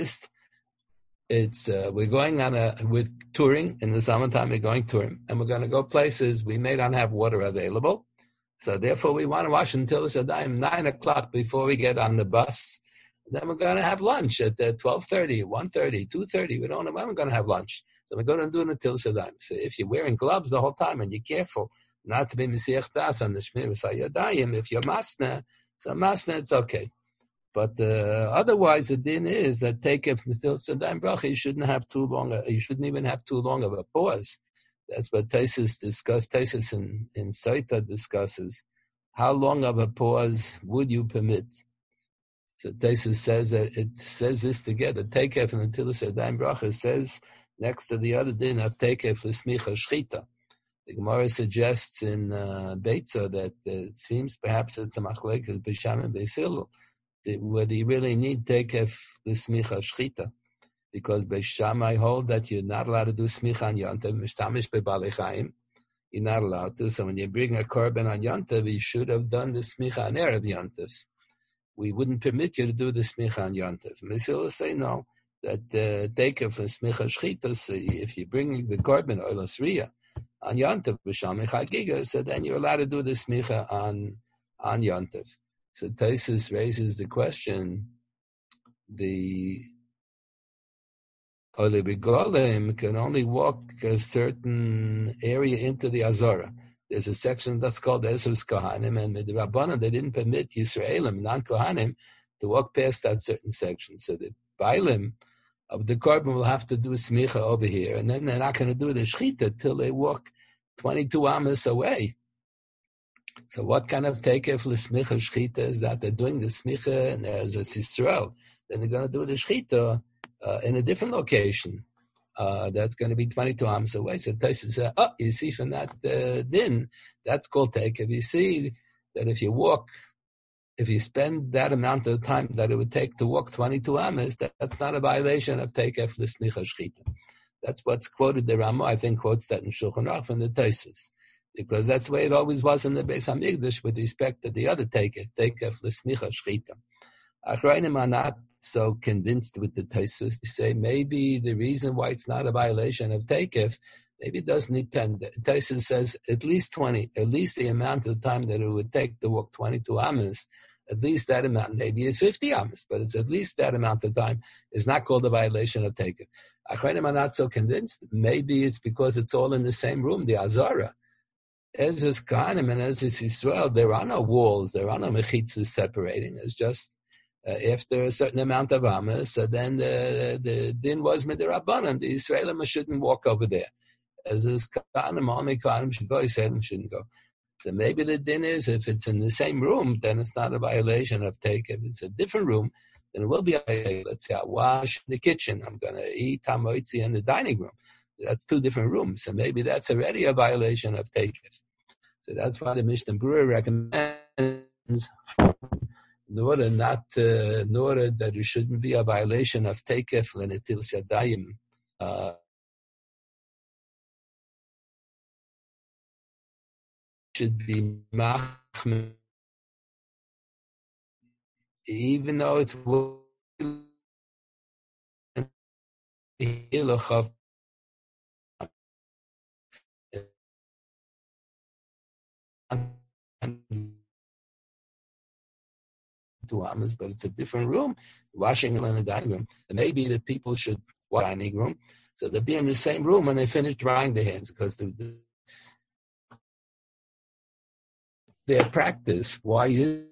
we're going with touring in the summertime, we're going touring, and we're going to go places we may not have water available. So therefore, we want to wash until it's 9 o'clock before we get on the bus. Then we're going to have lunch at 12:30, 1:30, 2:30. We don't know when we're going to have lunch. So we're going to do it until Sedayim. So if you're wearing gloves the whole time and you're careful not to be Mesiach Das on the Shmir V'Sayadayim, if you're Masna, so Masna, it's okay. But otherwise, the din is that takeh from the Sedayim bracha, you shouldn't even have too long of a pause. That's what Tosfos discussed. Tosfos in Saita discusses how long of a pause would you permit. So Tosfos says that it says this together. Takeh from the Sedayim bracha says next to the other din of takeh for smicha shchita. The Gemara suggests in Beitza that it seems perhaps it's a machlekes b'sham and Beis Hillel, whether you really need takef the smicha shchita, because Beis Shammai hold that you're not allowed to do smicha on Yontev, mishtamish bebalei chaim, you're not allowed to. So when you bring a korban on Yontev, you should have done the smicha on Erev Yontev. We wouldn't permit you to do the smicha on Yontev. Beis Hillel say no, that takef and smicha shchita. So if you're bringing the korban oilas riyah on Yontev b'shamei chagiga, so then you're allowed to do the smicha on Yontev. So Tosfos raises the question: the Ole Begolim can only walk a certain area into the Azara. There's a section that's called Ezus Kohanim, and the Rabbanan, they didn't permit Yisraelim, non-Kohanim, to walk past that certain section. So the Bailim of the Korban will have to do a smicha over here, and then they're not going to do the Shechita till they walk 22 amas away. So what kind of takef l'smicha shchita is that? They're doing the smicha and there's a Yisrael. Then they're going to do the shchita in a different location. That's going to be 22 amos away. So Tosfos says, you see from that din, that's called takef. You see that if you spend that amount of time that it would take to walk 22 amos, that's not a violation of takef l'smicha shchita. That's what's quoted. The Ramah, I think, quotes that in Shulchan Aruch from the Tosfos, because that's the way it always was in the Beis Hamikdash with respect to the other takef l'smicha shchita. Achronim are not so convinced with the Tosfos. They say maybe the reason why it's not a violation of takef, maybe it doesn't depend. Tosfos says at least the amount of time that it would take to walk 22 amos, at least that amount, maybe it's 50 amos, but it's at least that amount of time is not called a violation of takef. Achronim are not so convinced. Maybe it's because it's all in the same room, the Azara. Ezus Kohanim and Ezus Yisrael, there are no walls, there are no mechitzas separating. It's just after a certain amount of amas, then the din was midirabbanan. The Yisraelim shouldn't walk over there. Ezus Kohanim, only Kohanim should go, Yisraelim shouldn't go. So maybe the din is, if it's in the same room, then it's not a violation of take. If it's a different room, then it will be let's say I wash in the kitchen, I'm going to eat hamoitzi in the dining room. That's two different rooms, so maybe that's already a violation of takef. So that's why the Mishnah Berurah recommends, in order that it shouldn't be a violation of Tekef Lenetil Yadayim, should be machmir, even though it's hilach of to Amos, but it's a different room, washing in the dining room. And maybe the people should wash the dining room, so they'll be in the same room when they finish drying their hands, because their practice. Why is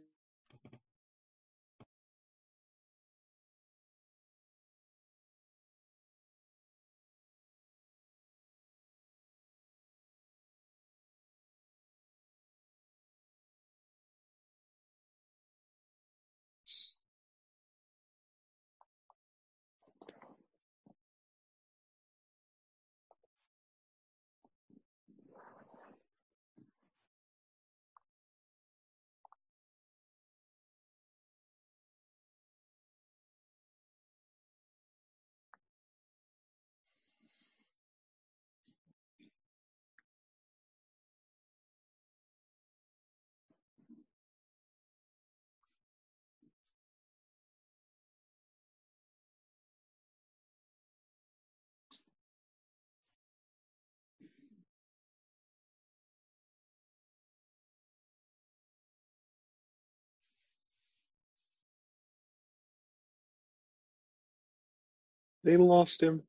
They lost him.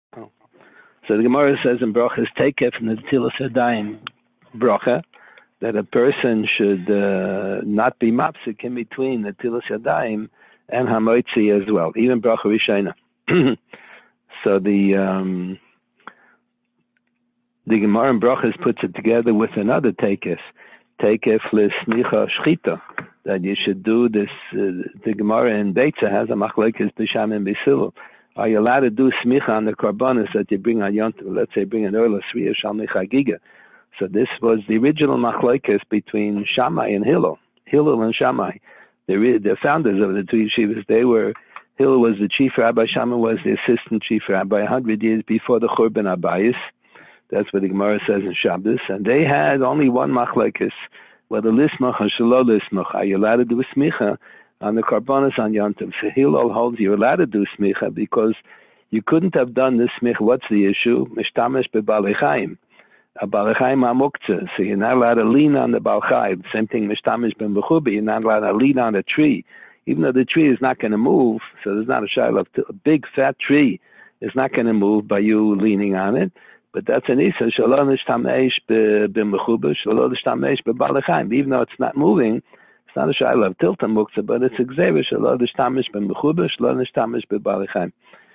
Oh. So the Gemara says in Brochas Takef from the Netilas Yadayim Brocha that a person should not be mapsik in between the Netilas Yadayim and Hamoitzi as well, even Brocha Rishayna. So the Gemara in Brochas puts it together with another Takef L'Smicha Shchita, that you should do this. The Gemara in Beitza has a machlokes b'sham and b'silul. Are you allowed to do smicha on the karbanos that you bring on Yom Tov? Let's say bring an Orla Sriya Shalmei Chagiga. So this was the original machlokes between Shammai and Hillel and Shammai. The founders of the two yeshivas, Hillel was the chief rabbi, Shammai was the assistant chief rabbi 100 years before the Churban Abayis. That's what the Gemara says in Shabbos. And they had only one machlokes, whether lismach or shelo lismach. Are you allowed to do a smicha on the karbanos on Yom Tov? So Hillel holds you're allowed to do smicha because you couldn't have done this smicha. What's the issue? Mishtamish bebalei chaim. A balei chaim amuktzah. So you're not allowed to lean on the balei chaim. Same thing, mishtamish ben bechubi. You're not allowed to lean on a tree. Even though the tree is not going to move, so there's not a shiloh. A big fat tree is not going to move by you leaning on it. But that's an isa. Shelo nishtamesh b'mechuba, shelo nishtamesh bebalei chaim. Even though it's not moving, it's not a shiloh of tilta muktzah, but it's a gzeira. Shelo nishtamesh b'mechuba, shelo nishtamesh bebalei chaim.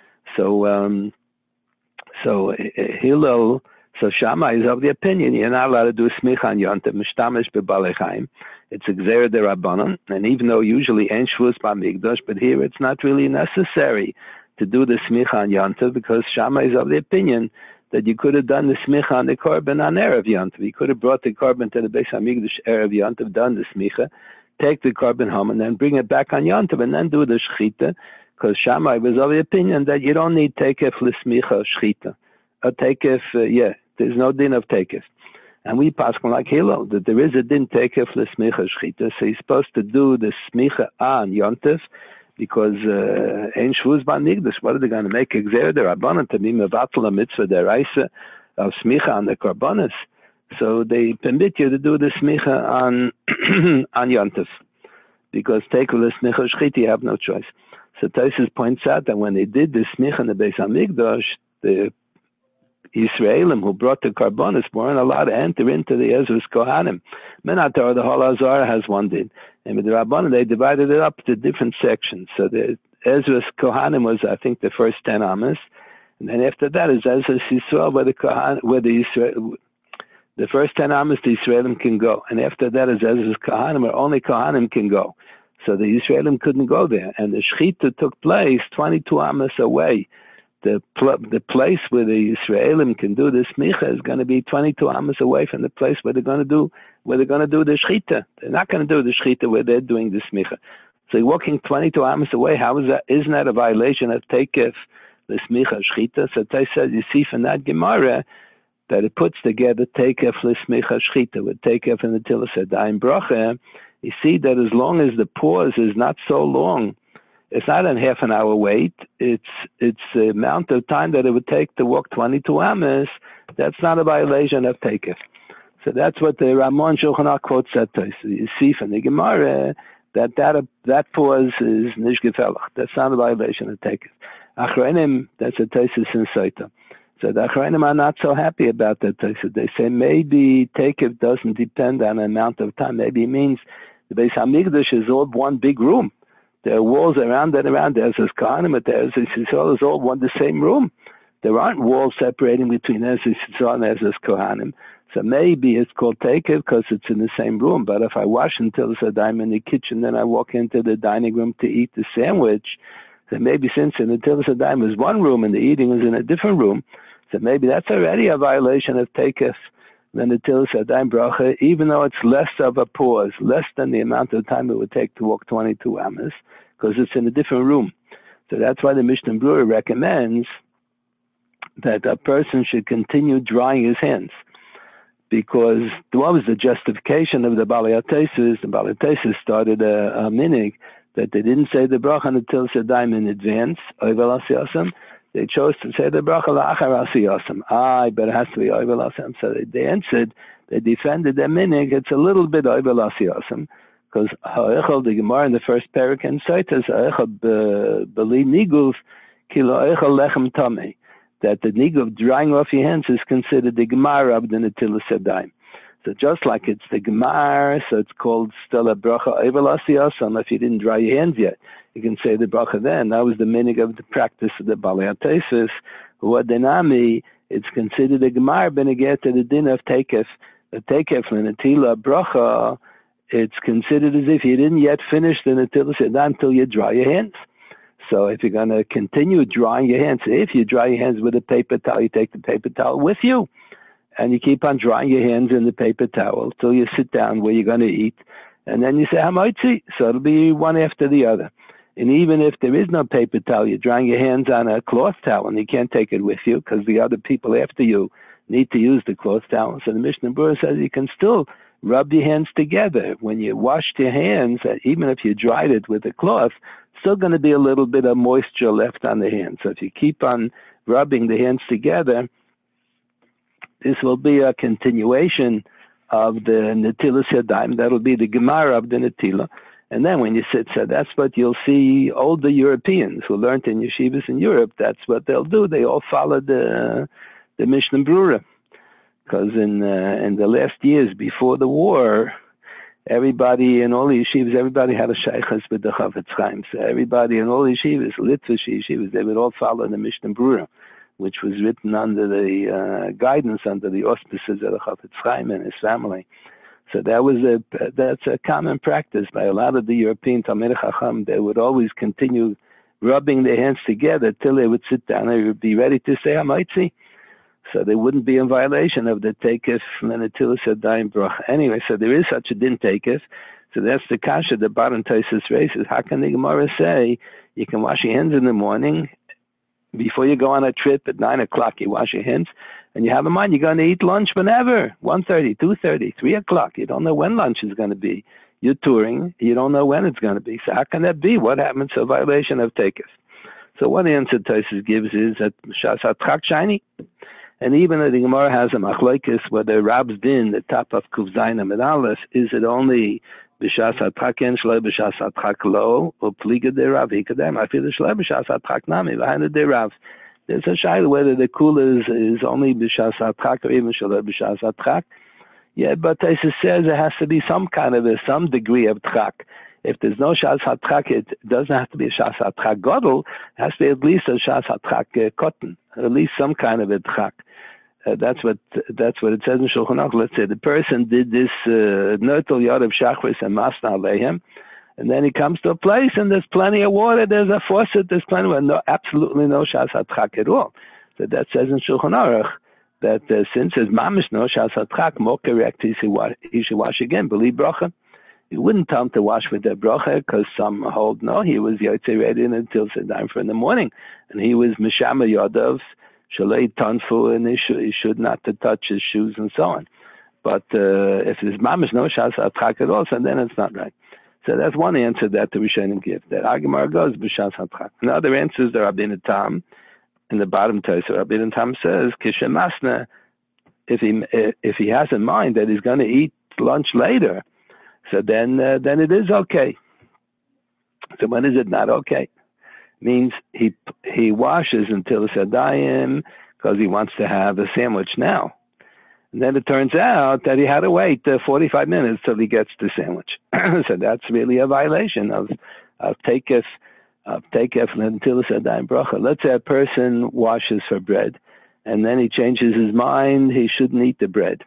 So Hillel, so Shammai is of the opinion you're not allowed to do smicha on Yom Tov, mishtamesh bebalei chaim. It's a gzeira derabanan, and even though usually ein shvus b'mikdash, but here it's not really necessary to do the smicha on Yom Tov because Shammai is of the opinion that you could have done the smicha on the korban on Erev Yom Tov. You could have brought the korban to the Beis Hamikdash Erev Yom Tov, done the smicha, take the korban home, and then bring it back on Yom Tov, and then do the shechita, because Shammai was of the opinion that you don't need tekef l'smicha shechita. A tekef, there's no din of tekef. And we pass like Hillel, that there is a din tekef l'smicha shechita, so he's supposed to do the smicha on Yom Tov, because ein shvuz b'mikdash. What are they going to make a gzeira derabanan to be mevatel a mitzvah deraisa of smicha on the karbanos? So they permit you to do the smicha on on Yom Tov, because tekel smicha shchita you have no choice. So Tosfos points out that when they did the smicha in the Beis Hamikdash, the Yisraelim who brought the karbanos weren't allowed to enter into the Ezra's Kohanim. Menator, the whole Azara has one din. And with the Rabbanan, they divided it up to different sections. So the Ezra's Kohanim was, I think, the first 10 Amos. And then after that is Ezra's Yisrael, the first 10 Amos, the Yisraelim can go. And after that is Ezra's Kohanim, where only Kohanim can go. So the Yisraelim couldn't go there. And the Shechita took place 22 Amos away. The place where the Yisraelim can do the smicha is going to be 22 amos away from the place where they're going to do the shechita. They're not going to do the shechita where they're doing the smicha. So you're walking 22 amos away. How is that? Isn't that a violation of tekef the smicha shechita? So they said you see from that Gemara that it puts together tekef the smicha shechita with tekef and the Netilas Yadayim Brocha. You see that as long as the pause is not so long. It's not a half an hour wait. It's the amount of time that it would take to walk 22 amos. That's not a violation of tekef. So that's what the Ramon Shulchan Aruch quotes that. So you see from the Gemara that pause is nish gefelach. That's not a violation of tekef. Achronim, that's a Tosfos in Sotah. So the Achronim are not so happy about that. They say maybe tekef doesn't depend on the amount of time. Maybe it means the Beis Hamikdash is all one big room. There are walls around and around. There's this Kohanim, but there's Yisrael is all one the same room. There aren't walls separating between Ezra Yisrael and Ezra Kohanim. So maybe it's called tekef because it's in the same room. But if I wash until I'm in the kitchen, then I walk into the dining room to eat the sandwich, then maybe since in the Netilas Yadayim is one room and the eating is in a different room, so maybe that's already a violation of tekef. Then the Netilas Yadayim Bracha, even though it's less of a pause, less than the amount of time it would take to walk 22 amos, because it's in a different room. So that's why the Mishnah Berurah recommends that a person should continue drying his hands. Because what was the justification of the Balei HaTosfos? The Balei HaTosfos started a minig that they didn't say the bracha on the Netilas Yadayim in advance, Oivel Asiyasam. They chose to say the bracha la'achar Asiyasam. But it has to be Oivel Asiyasam. So they answered, they defended their minig. It's a little bit Oivel Asiyasam. Because ha'echel, the Gemara in the first parak and Sotah, ha'echel b'li niguf, ki la'echel lechem tamei. that the nig of drying off your hands is considered the gemara of the Netilas Yadayim. So just like it's the gemara, so it's called still a bracha over l'asiyasam if you didn't dry your hands yet. You can say the bracha then. That was the meaning of the practice of the Balei HaTosfos. Huadenami, it's considered a gemara beneged to the din of tekef. The tekef l'netila bracha, it's considered as if you didn't yet finish the Netilas Yadayim until you dry your hands. So if you're going to continue drying your hands, if you dry your hands with a paper towel, you take the paper towel with you, and you keep on drying your hands in the paper towel till you sit down where you're going to eat, and then you say hamaitzi. So it'll be one after the other. And even if there is no paper towel, you're drying your hands on a cloth towel, and you can't take it with you because the other people after you need to use the cloth towel. So the Mishnah Berurah says you can still rub your hands together. When you washed your hands, even if you dried it with a cloth, still going to be a little bit of moisture left on the hands. So if you keep on rubbing the hands together, this will be a continuation of the Netilas Yadayim. That'll be the Gemara of the Netila. And then when you sit, so that's what you'll see older Europeans who learned in yeshivas in Europe. That's what they'll do. They all follow the Mishnah Berurah. Because in the last years before the war, everybody in all the yeshivas, everybody had a shaykhas with the Chafetz Chaim. So everybody in all the yeshivas, Litvish yeshivas, they would all follow the Mishnah Berurah, which was written under the guidance, under the auspices of the Chafetz Chaim and his family. So that's a common practice by a lot of the European Talmidei Chacham. They would always continue rubbing their hands together till they would sit down and they would be ready to say hamaitzi. So they wouldn't be in violation of the Tekef and the Netilas Yadayim bracha. Anyway, so there is such a din Tekef. So that's the kasha the Baran Tosfos raises. How can the Gemara say you can wash your hands in the morning before you go on a trip at 9 o'clock? You wash your hands, and you have in mind you're going to eat lunch whenever, 1:30, 2:30, 3 o'clock. You don't know when lunch is going to be. You're touring. You don't know when it's going to be. So how can that be? What happens to a violation of Tekef? So one answer Tosfos gives is that Shas HaTchak shiny. And even the Gemara has a machlokes whether Rab's din, the top of Kuf Zayin Amud Aleph, is it only b'shas hatchak en shlo b'shas hatchak lo, or pliga de Rav hikadem? I feel the shlo b'shas hatchak nami v'hainu de Rav. There's a shayla whether the kula is only b'shas hatchak or even shlo b'shas hatchak. Yeah, but Tosfos says there has to be some kind of some degree of tchak. If there's no shas hatchak, it doesn't have to be a shas hatchak godel. It has to be at least a shas hatchak cotton, at least some kind of a tchak. That's what it says in Shulchan Aruch. Let's say the person did this Notel Yodav Shachris and Masna Alehem, and then he comes to a place and there's plenty of water, there's a faucet, there's plenty of absolutely no shas hatchak at all. So that says in Shulchan Aruch that since there's mamish no shas hatchak, more correct he should wash again. Believe bracha. You wouldn't tell him to wash with the bracha because some hold no, he was Yotzei ready until Sedayim for in the morning, and he was Mishama Yodav Shalei Tanfu, and he should not to touch his shoes and so on. But if there's mamish no shas hatchak at all, so then it's not right. So that's one answer that the Rishonim give. That Agamar goes b'shas hatchak. Another answer is the Rabbeinu Tam in the bottom Tosfos. Rabbeinu Tam says kishemasna, if he has in mind that he's going to eat lunch later, so then it is okay. So when is it not okay? Means he washes until Sedayim because he wants to have a sandwich now. And then it turns out that he had to wait 45 minutes till he gets the sandwich. So that's really a violation of Tekef until Sedayim bracha. Let's say a person washes for bread and then he changes his mind, he shouldn't eat the bread.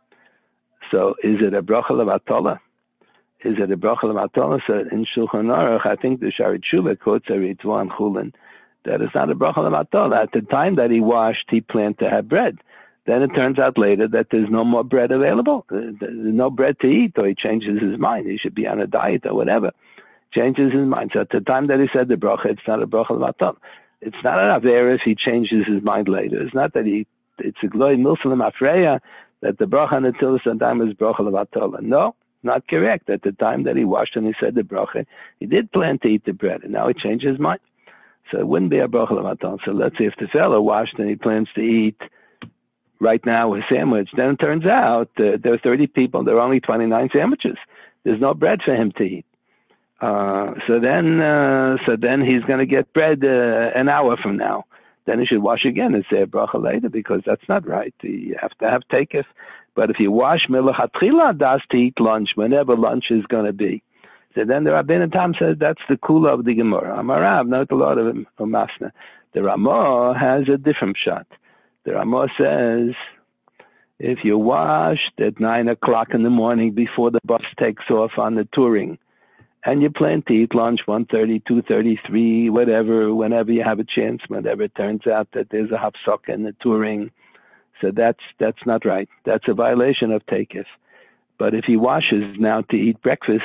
So is it a bracha levatala? Is it a bracha lematala? So in Shulchan Aruch, I think the Shari Tshuva quotes a Ritva and Chulin that it's not a bracha lematala. At the time that he washed, he planned to have bread. Then it turns out later that there's no more bread available. There's no bread to eat, or he changes his mind. He should be on a diet or whatever. Changes his mind. So at the time that he said the bracha, it's not a bracha lematala. It's not an aver if he changes his mind later. It's not that it's a glory milsalim afreya that the bracha until the time is bracha lematala. No. Not correct. At the time that he washed and he said the bracha, he did plan to eat the bread, and now he changed his mind. So it wouldn't be a bracha l'matan. So let's say if the fellow washed and he plans to eat right now a sandwich, then it turns out there are 30 people, there are only 29 sandwiches. There's no bread for him to eat. So then he's going to get bread an hour from now. then you should wash again and say a bracha later, because that's not right. You have to have takef. But if you wash milachatchila das to eat lunch, whenever lunch is going to be, so then the Rabbeinu Tam says that's the kula of the Gemara. Amarav, not a lot of masna. The Ramah has a different shot. The Ramah says, if you washed at 9 o'clock in the morning before the bus takes off on the touring, and you plan to eat lunch 1:30, 2:33, whatever, whenever you have a chance, whenever it turns out that there's a hafsaka in the touring, so that's not right. That's a violation of takef. But if he washes now to eat breakfast,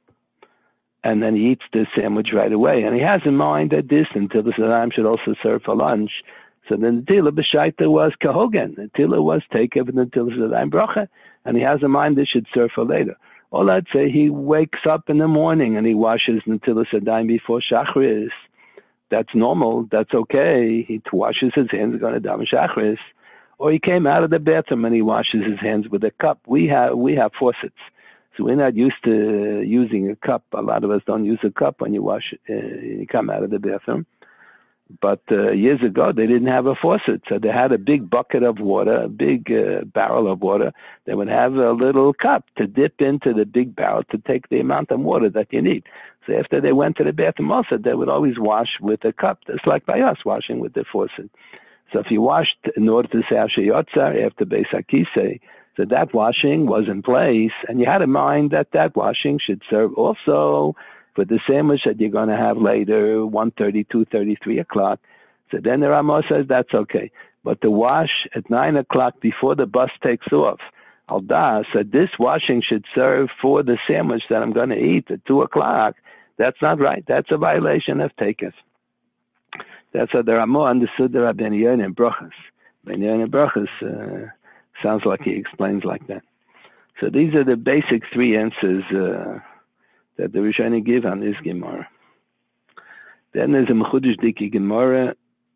and then he eats the sandwich right away, and he has in mind that this until the Saddam should also serve for lunch, so then the Tila B'Shaita was Kahogan. The Tila was takeoff until the Saddam Bracha, and he has in mind this should serve for later. Or let's say he wakes up in the morning and he washes until the Saddam before Shachris. That's normal. That's okay. He washes his hands going to Dam Shachris. Or he came out of the bathroom and he washes his hands with a cup. We have faucets. So we're not used to using a cup. A lot of us don't use a cup when you wash, you come out of the bathroom. But years ago, they didn't have a faucet. So they had a big bucket of water, a big barrel of water. They would have a little cup to dip into the big barrel to take the amount of water that you need. So after they went to the bathroom also, they would always wash with a cup. It's like by us, washing with the faucet. So if you washed in order to say Asher Yotzar after Beis HaKisei, so that washing was in place, and you had in mind that washing should serve also for the sandwich that you're going to have later, 1:30, 2:30, 3 o'clock. So then the Ramah says that's okay. But to wash at 9 o'clock before the bus takes off, Alda said this washing should serve for the sandwich that I'm going to eat at 2 o'clock. That's not right. That's a violation of takef. That's how the Ramah understood the Rabbeinu Yonah in Brachas. Rabbeinu Yonah in Brachas sounds like he explains like that. So these are the basic three answers that the Rishonim give on this Gemara. Then there's a Mechudesh Diki Gemara.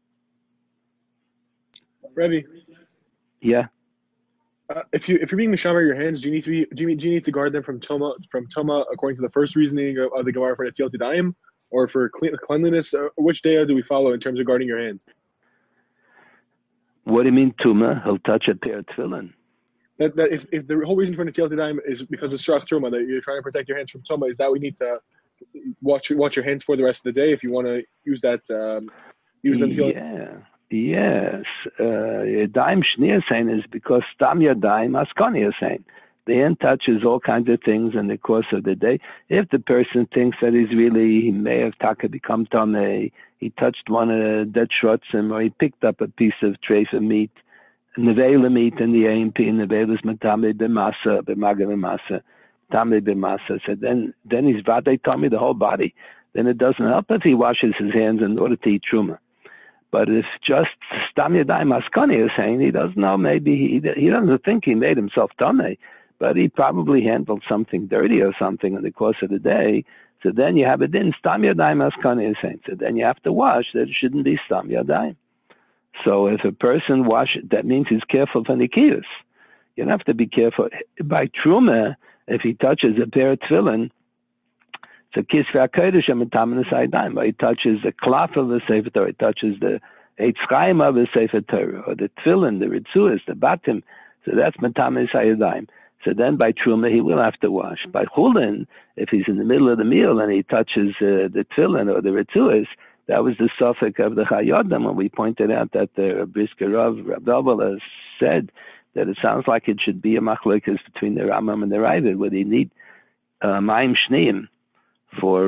Rebbe. Yeah. If you're being mishamer your hands, do you need to guard them from toma according to the first reasoning of the Gemara for Netilat Yadayim, or for cleanliness? Which day do we follow in terms of guarding your hands? What do you mean tuma? He'll touch a pair of tefillin. That if the whole reason for Netilat Yadayim is because of Shrach Truma, that you're trying to protect your hands from toma, is that we need to watch your hands for the rest of the day if you want to use that use them? Yes. Yadayim Shnia saying is because Stam Yadayim Askani is saying. The hand touches all kinds of things in the course of the day. If the person thinks that he may have taka become tamei, he touched one of the dead shrotzim, or he picked up a piece of treifa meat, nevela meat in the AMP, nevela is matame b'masa, b'maga b'masa, tame b'masa. So then he's vadei tame the whole body. Then it doesn't help if he washes his hands in order to eat truma. But if just stam yadayim askani is saying, he doesn't know, maybe he doesn't think he made himself tamei, but he probably handled something dirty or something in the course of the day. So then you have a din, stam yadayim askani is saying. So then you have to wash that it shouldn't be stam yadayim. So if a person washes, that means he's careful for nikiyus. You don't have to be careful. By truma, if he touches a pair of tefillin, so kisvei hakodesh amitamin asayidayim, but he touches the cloth of the Sefer Torah, he touches the Eitz Chaim of the Sefer Torah, or the tefillin, the ritzuas, the batim, so that's mitamin asayidayim. So then by truma, he will have to wash. By chulin, if he's in the middle of the meal and he touches the tefillin or the ritzuas, that was the suffix of the Chayodam when we pointed out that the Brisker Rav Dovel said that it sounds like it should be a machlokes between the Rambam and the Ravid, where they need ma'im shneim for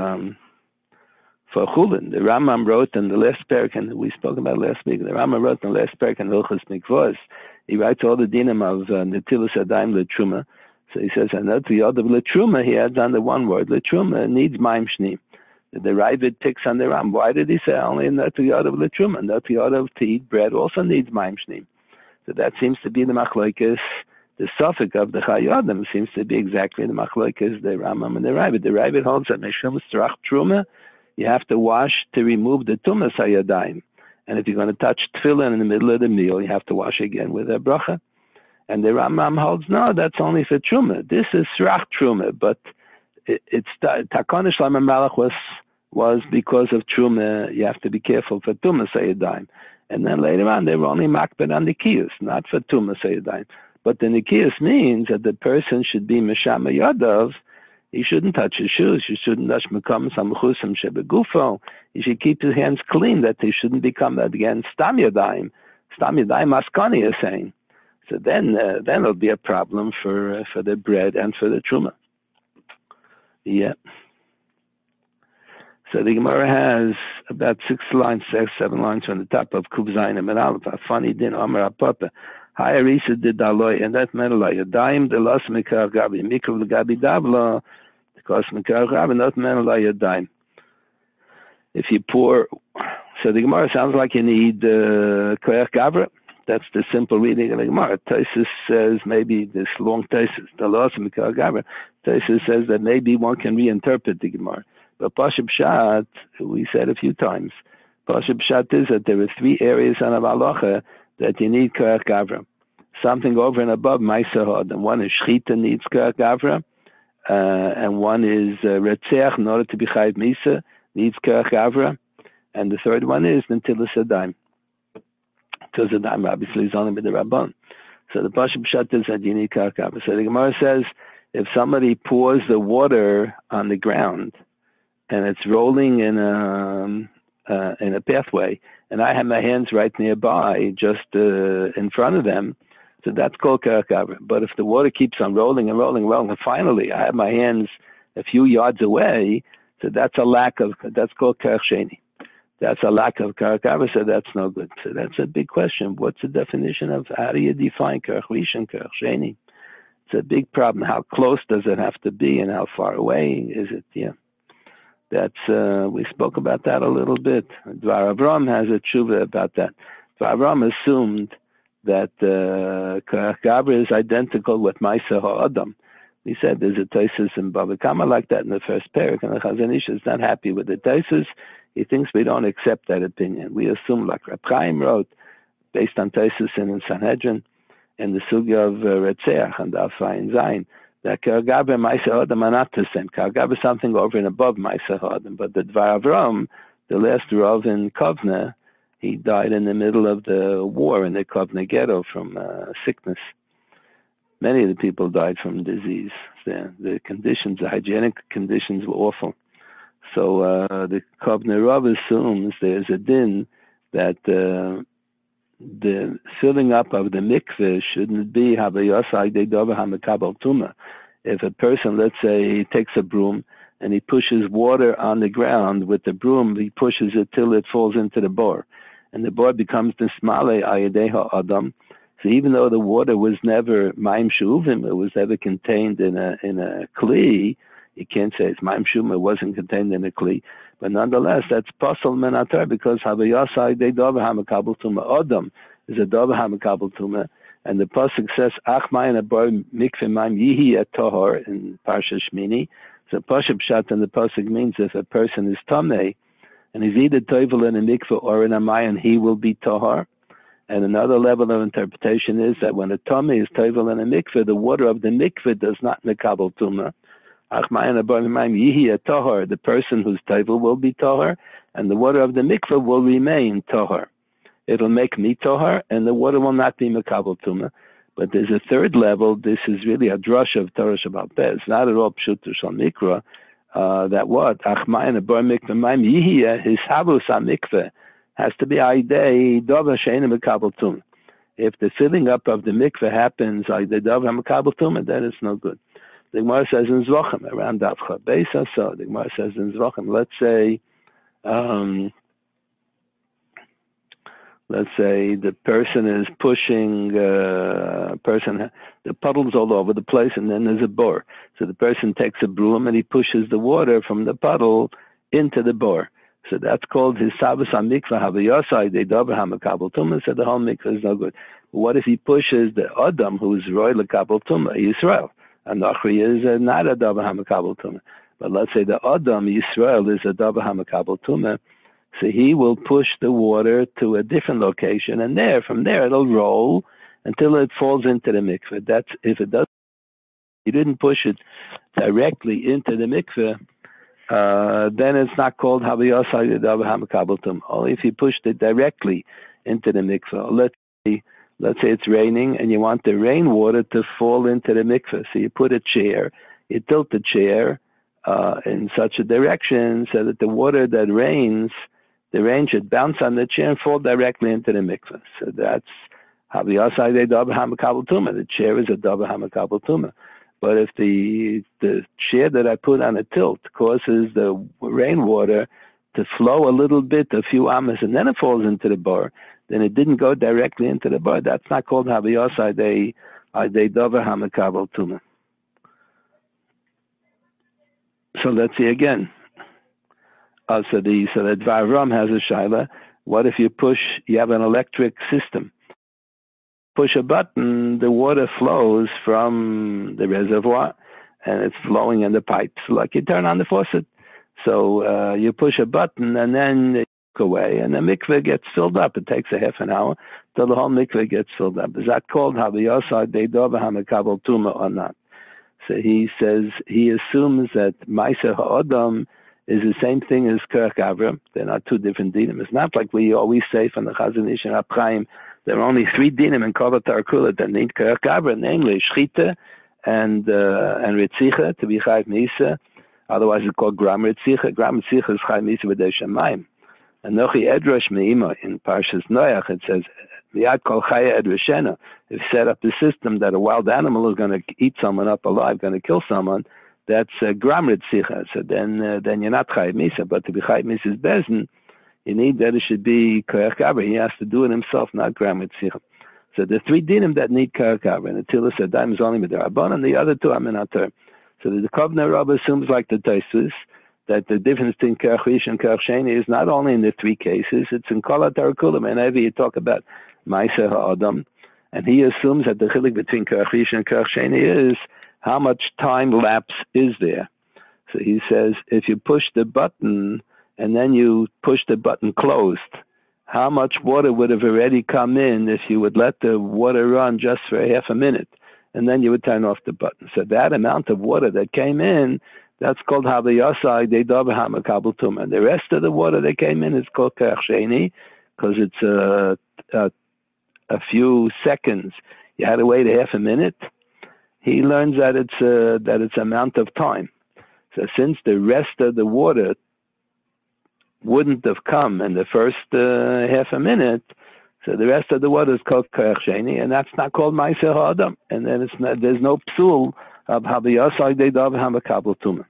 chulin. The Rambam wrote in the last parak, and we spoke about last week, the Rambam wrote in the last parak in Hilchos Mikvos, he writes all the dinim of Netilas Yadayim L'Truma. So he says, and that's the other L'Truma, he adds on the one word, L'Truma needs ma'im shneim. The Ravid picks on the Ram. Why did he say only in that Yod of L'Truma? That Yod of to eat bread also needs ma'im shneim. So that seems to be the machlokes. The suffix of the Chayodim seems to be exactly the machlokes, the Rambam and the Ravid. The Ravid holds that Meshum Strach Truma, you have to wash to remove the Tumas Hayadayim. And if you're going to touch tefillin in the middle of the meal, you have to wash again with a bracha. And the Rambam holds, no, that's only for Truma. This is Strach Truma, but it's Takonish Shlomo Melech was was because of Truma. You have to be careful for Tumah Seyadayim. And then later on, they were only makbid on the Nikiyus, not for Tumah Seyadayim. But the Nikiyus means that the person should be Meshama Yadav. He shouldn't touch his shoes. He shouldn't touch Mekam Samchusam Shebegufo. He should keep his hands clean, that he shouldn't become, again, Stam Yadayim. Stam Yadayim Askani is saying. So then it'll be a problem for the bread and for the Truma. Yeah. So the Gemara has about 7 lines from the top of Kuf Zayin and Aleph. Funny din Amar Apapa. Hi Arisa did Aloy, and that meant like a dime, the loss Mikar Gabi, Mikra Gabi Davla, because Mikar Gabi, not meant like a dime. If you pour, so the Gemara sounds like you need Koyach Gavra. That's the simple reading of the Gemara. Taisus says maybe this long Taisus, the loss Mikar Gavra. Taisus says that maybe one can reinterpret the Gemara. But Pashup Shat, we said a few times, Pashup Shat is that there are 3 areas on a Halacha that you need Koyach Gavra. Something over and above Maisahod. And one is Shchita needs Koyach Gavra, and one is Retzeach, in order to be Chayiv Misa, needs Koyach Gavra, and the third one is Netilas Adayim. Netilas Adayim obviously is only with the Rabban. So the Pashup Shat is that you need Koyach Gavra. So the Gemara says, if somebody pours the water on the ground, and it's rolling in a pathway, and I have my hands right nearby, just in front of them, so that's called Koyach Gavra. But if the water keeps on rolling and rolling, and finally I have my hands a few yards away, so that's called Koyach Sheni. That's a lack of Koyach Gavra, so that's no good. So that's a big question. What's the definition of, how do you define Koyach Rishon, Koyach Sheni? It's a big problem. How close does it have to be, and how far away is it? Yeah. That's we spoke about that a little bit. Dvar Avram has a tshuva about that. Dvar Avram assumed that Koyach Gavra is identical with Maisa HaAdam. He said there's a Taisus in Bava Kama like that in the first parak, and the Chazon Ish is not happy with the Taisus. He thinks we don't accept that opinion. We assume, like Reb Chaim wrote, based on Taisus in Sanhedrin, and the sugya of Retzeach and Afayin Zayin, that Koyach Gavra and Maisa HaAdam are not the same. Koyach Gavra is something over and above Maisa HaAdam, but the Dvar Avram, the last Rav in Kovna, he died in the middle of the war in the Kovna ghetto from sickness. Many of the people died from disease. The conditions, the hygienic conditions were awful. So the Kovna Rav assumes there's a din that the filling up of the mikveh shouldn't be havayasai de'davar hamakabel tuma. If a person, let's say, takes a broom and he pushes water on the ground with the broom, he pushes it till it falls into the bore, and the bore becomes nismale ayadei ha'adam. So even though the water was never maim shuvim, it was never contained in a kli, you can't say it's maim shuvim, it wasn't contained in a kli. But nonetheless, that's pasal menatar, because havayasai de'davar hamakabel tuma adam is a davar hamakabel tuma, and the pasuk says ach mayin abar mikveh maim yihi et tahor in Parsha Shmini. So pashup pshat in the pasuk means if a person is tamei and he's either toivel in a mikveh or in a mayin, he will be tahor. And another level of interpretation is that when a tamei is toivel in a mikveh, the water of the mikveh does not makabel tuma. The person who's toivel will be tahor, and the water of the mikveh will remain tahor. It'll make me tahor, and the water will not be makabel tuma. But there's a third level. This is really a drush of Torah Shabbat Peh. It's not at all pshutu shal mikra. That what achmayin abar mikveh maim yihiyah, his havus mikveh has to be aidei davar she'ein makabel tuma. If the filling up of the mikveh happens aidei davar makabel tuma, then it's no good. The Gemara says in Zvachim, around Davcha Beisa, so the Gemara says in Zvachim, let's say the person is pushing, the puddle's all over the place, and then there's a bore. So the person takes a broom and he pushes the water from the puddle into the bore. So that's called his Sabas HaMikvah Havayasai De'davar HaMakabel Tumah, so the whole mikvah is no good. But what if he pushes the Adam who's Roy L'Kabel Tumah, Yisrael? And Nachri is not a davar hamakabel tumah, but let's say the Adam Yisrael is a davar hamakabel tumah, so he will push the water to a different location, and from there it'll roll until it falls into the mikveh. That's if it does. You didn't push it directly into the mikveh, then it's not called Haviyasai Davar HaMekabel Tumah. Only if you pushed it directly into the mikveh. Let's say it's raining and you want the rainwater to fall into the mikveh. So you put a chair, you tilt the chair in such a direction so that the water that rains, the rain should bounce on the chair and fall directly into the mikveh. So that's Haviyasai Davar HaMekabel Tumah. The chair is a Davar HaMekabel Tumah. But if the chair that I put on a tilt causes the rainwater to flow a little bit, a few amas, and then it falls into the bar, then it didn't go directly into the bar. That's not called Haviyasai Davar HaMekabel Tumah. So let's see again. So the Dvar Ram has a shaila. What if you have an electric system? Push a button, the water flows from the reservoir and it's flowing in the pipes like you turn on the faucet. So you push a button and then it goes away and the mikveh gets filled up. It takes a half an hour till the whole mikveh gets filled up. Is that called Haviyasai Davar HaMekabel Tumah or not? So he says, he assumes that Ma'aser Ha'adam is the same thing as Kerach Gavra. They're not two different dinim. It's not like we always say from the Chazon Ish and Apchaim, there are only three dinim in Kol Tarkula that need Kerach Gavra, namely Shchita and Ritzicha, to be Chayv Misa. Otherwise it's called Gram Ritzicha. Gram Ritzicha is Chayv Misa B'dei Shamayim. And Nochi Edrash Me'ima, in Parshas Noach, it says, Miyad Kol Chaya Edrashena. If you set up the system that a wild animal is going to eat someone up alive, going to kill someone, that's Gram Ritzicha. So then you're not Chayv Misa. But to be Chayv Misa's Bezdin, you need that it should be Kerach Gavra. He has to do it himself, not Gram Ritzicha. So the three dinim that need Kerach Gavra, and the Tilas Adayim is only Midrabban, and the other two are Minater. So the Kovner Rabbah assumes, like the Tosfos, that the difference between Kerach Rish and Kerach Sheni is not only in the three cases, it's in Kol HaTarkulim. Whenever you talk about Ma'aser Ha'adam, and he assumes that the chiluk between Kerach Rish and Kerach Sheni is how much time lapse is there. So he says, if you push the button and then you push the button closed, how much water would have already come in if you would let the water run just for a half a minute, and then you would turn off the button. So that amount of water that came in, that's called Haviyasai Davar HaMekabel Tumah. And the rest of the water that came in is called Kerach Sheni, because it's a few seconds. You had to wait a half a minute. He learns that it's amount of time. So since the rest of the water wouldn't have come in the first half a minute, so the rest of the water is called Kerach Sheni, and that's not called Ma'aser Ha'adam. And then there's no psul of Haviyasai Davar HaMekabel Tumah.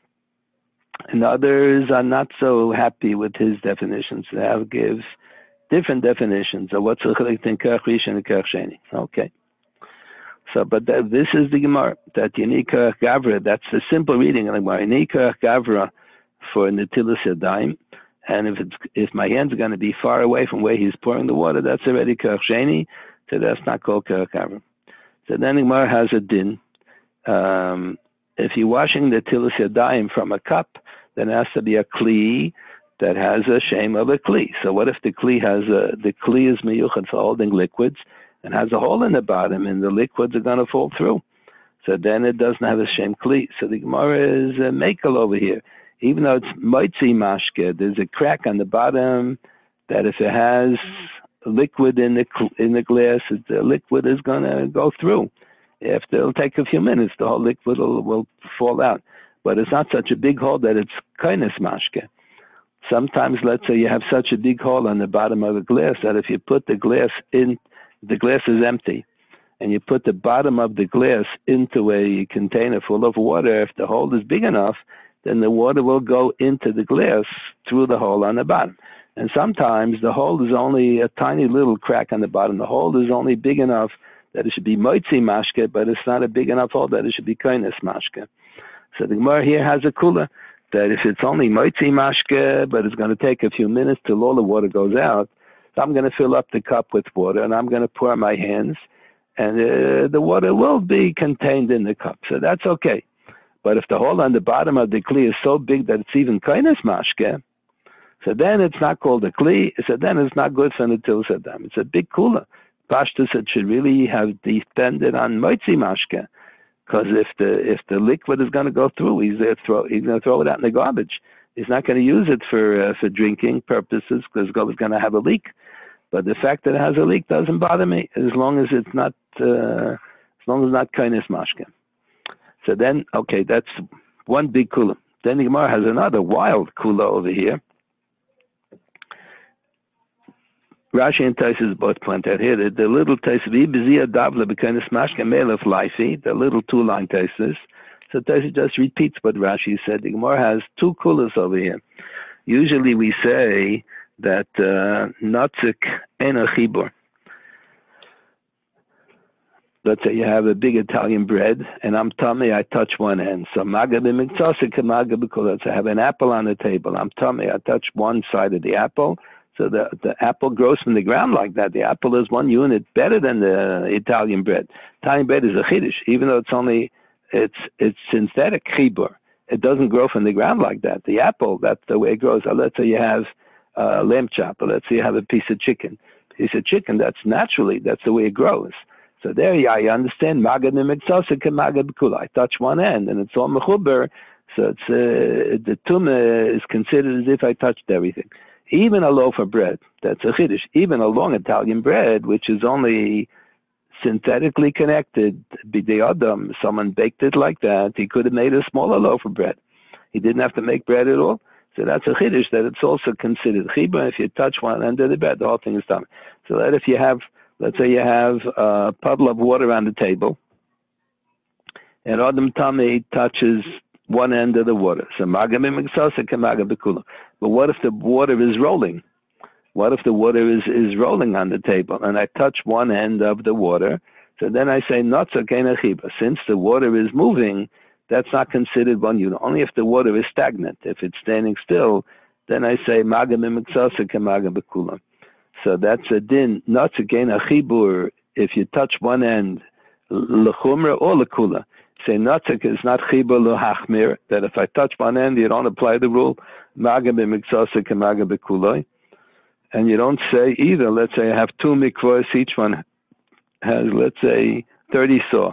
And others are not so happy with his definitions. They give different definitions of what's the chiluk between Kerach Rish and Kerach Sheni. Okay. So, but this is the Gemara, that you need Kerach Gavra. That's the simple reading of the Gemara. You need Kerach Gavra for Netilas Yadayim. And if my hands are going to be far away from where he's pouring the water, that's already Kerach Sheni, so that's not called Kerach Gavra. So then the Gemara has a din. If you're washing the Netilas Yadayim from a cup, then it has to be a kli that has a shame of a kli. So what if the kli is miyuchad for holding liquids and has a hole in the bottom, and the liquids are going to fall through? So then it doesn't have a shame kli. So the Gemara is a makel over here. Even though it's moitzi mashke, there's a crack on the bottom that if it has liquid in the glass, the liquid is going to go through. It'll take a few minutes, the whole liquid will fall out. But it's not such a big hole that it's kindness mashke. Sometimes, let's say you have such a big hole on the bottom of a glass that if you put the glass in, the glass is empty, and you put the bottom of the glass into a container full of water, if the hole is big enough, then the water will go into the glass through the hole on the bottom. And sometimes the hole is only a tiny little crack on the bottom. The hole is only big enough that it should be moitzi mashke, but it's not a big enough hole that it should be kindness mashke. So the Gemara here has a kula that if it's only moitzi mashke, but it's going to take a few minutes till all the water goes out, so I'm going to fill up the cup with water and I'm going to pour my hands, and the water will be contained in the cup. So that's okay. But if the hole on the bottom of the kli is so big that it's even kindness mashke, so then it's not called a kli. So then it's not good for Netilas Yadayim. It's a big kula. Pashtus, it should really have depended on moitzi mashke, Because if the liquid is going to go through, he's going to throw it out in the garbage. He's not going to use it for drinking purposes because it's going to have a leak. But the fact that it has a leak doesn't bother me as long as it's not kainis mashke. So then, okay, that's one big kula. Then the Gemara has another wild kula over here. Rashi and Taisus both point out here that the little Taisus, the little two-line Taisus. So Taisus just repeats what Rashi said. The Gemara has two kulas over here. Usually we say that notzik en a chibur. Let's say you have a big Italian bread, and I'm tummy, I touch one end. So maga b'miktzasik maga b'kula. Let's say I have an apple on the table. I'm tummy, I touch one side of the apple. So the apple grows from the ground like that. The apple is one unit better than the Italian bread. Italian bread is a chiddush, even though it's synthetic chibur. It doesn't grow from the ground like that. The apple, that's the way it grows. Let's say you have lamb chop, or let's say you have a piece of chicken. That's the way it grows. So there I understand. Magad mitzasik and magad b'kula. I touch one end, and it's all mechuber. So it's the tumah is considered as if I touched everything. Even a loaf of bread, that's a chiddush. Even a long Italian bread, which is only synthetically connected, b'dei adam, someone baked it like that, he could have made a smaller loaf of bread. He didn't have to make bread at all. So that's a chiddush, that it's also considered chibur. If you touch one end of the bread, the whole thing is done. So that if you have, let's say you have a puddle of water on the table, and Adam Tami touches one end of the water. So maga b'miksasa ke maga b'kula. But what if the water is rolling? What if the water is rolling on the table, and I touch one end of the water? So then I say notza kein chiba. Since the water is moving, that's not considered one unit. Only if the water is stagnant. If it's standing still, then I say maga b'miksasa ke maga b'kula. So that's a din. Notza kein chibur. If you touch one end, lechumra or lekula. Say notzik is not chibur lohachmir, that if I touch one end, you don't apply the rule, maga b'miksasik and maga b'kuloi. And you don't say either, let's say I have two mikvahs, each one has, let's say, 30 saw.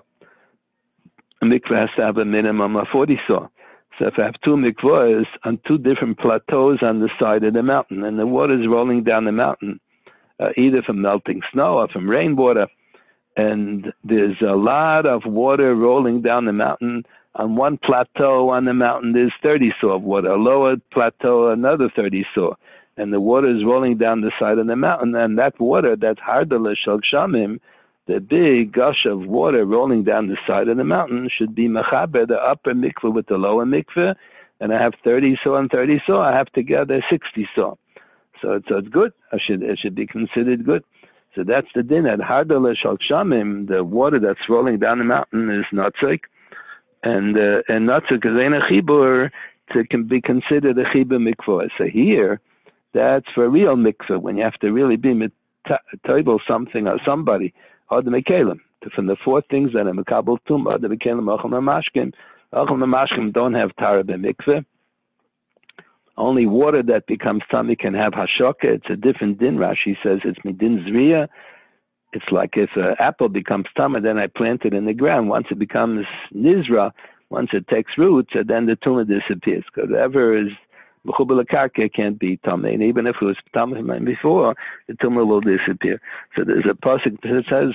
A mikvah has to have a minimum of 40 saw. So if I have two mikvahs on two different plateaus on the side of the mountain, and the water is rolling down the mountain, either from melting snow or from rainwater, and there's a lot of water rolling down the mountain. On one plateau on the mountain, there's 30 saw of water. A lower plateau, another 30 saw. And the water is rolling down the side of the mountain. And that water, that hardala shel shamim, the big gush of water rolling down the side of the mountain, should be mechaber, the upper mikveh with the lower mikveh. And I have 30 saw and 30 saw. I have together 60 saw. So it's good. It should be considered good. So that's the din at hardala shel shamim. The water that's rolling down the mountain is notzik, and notzik is ein a chibur to can be considered a chibur mikvah. So here, that's for real mikvah when you have to really be table something or somebody. Or the mekalim. From the four things that are mekabel tumah, the mekalim achal namashkim. Achal namashkim don't have tara b'mikvah. Only water that becomes tummy can have hashoka. It's a different din. Rashi says it's midin zriya. It's like if an apple becomes tummy, then I plant it in the ground. Once it becomes nizra, once it takes roots, then the tumah disappears. Because whatever is b'chubel karka can't be tummy. And even if it was tummy before, the tumah will disappear. So there's a pasuk that says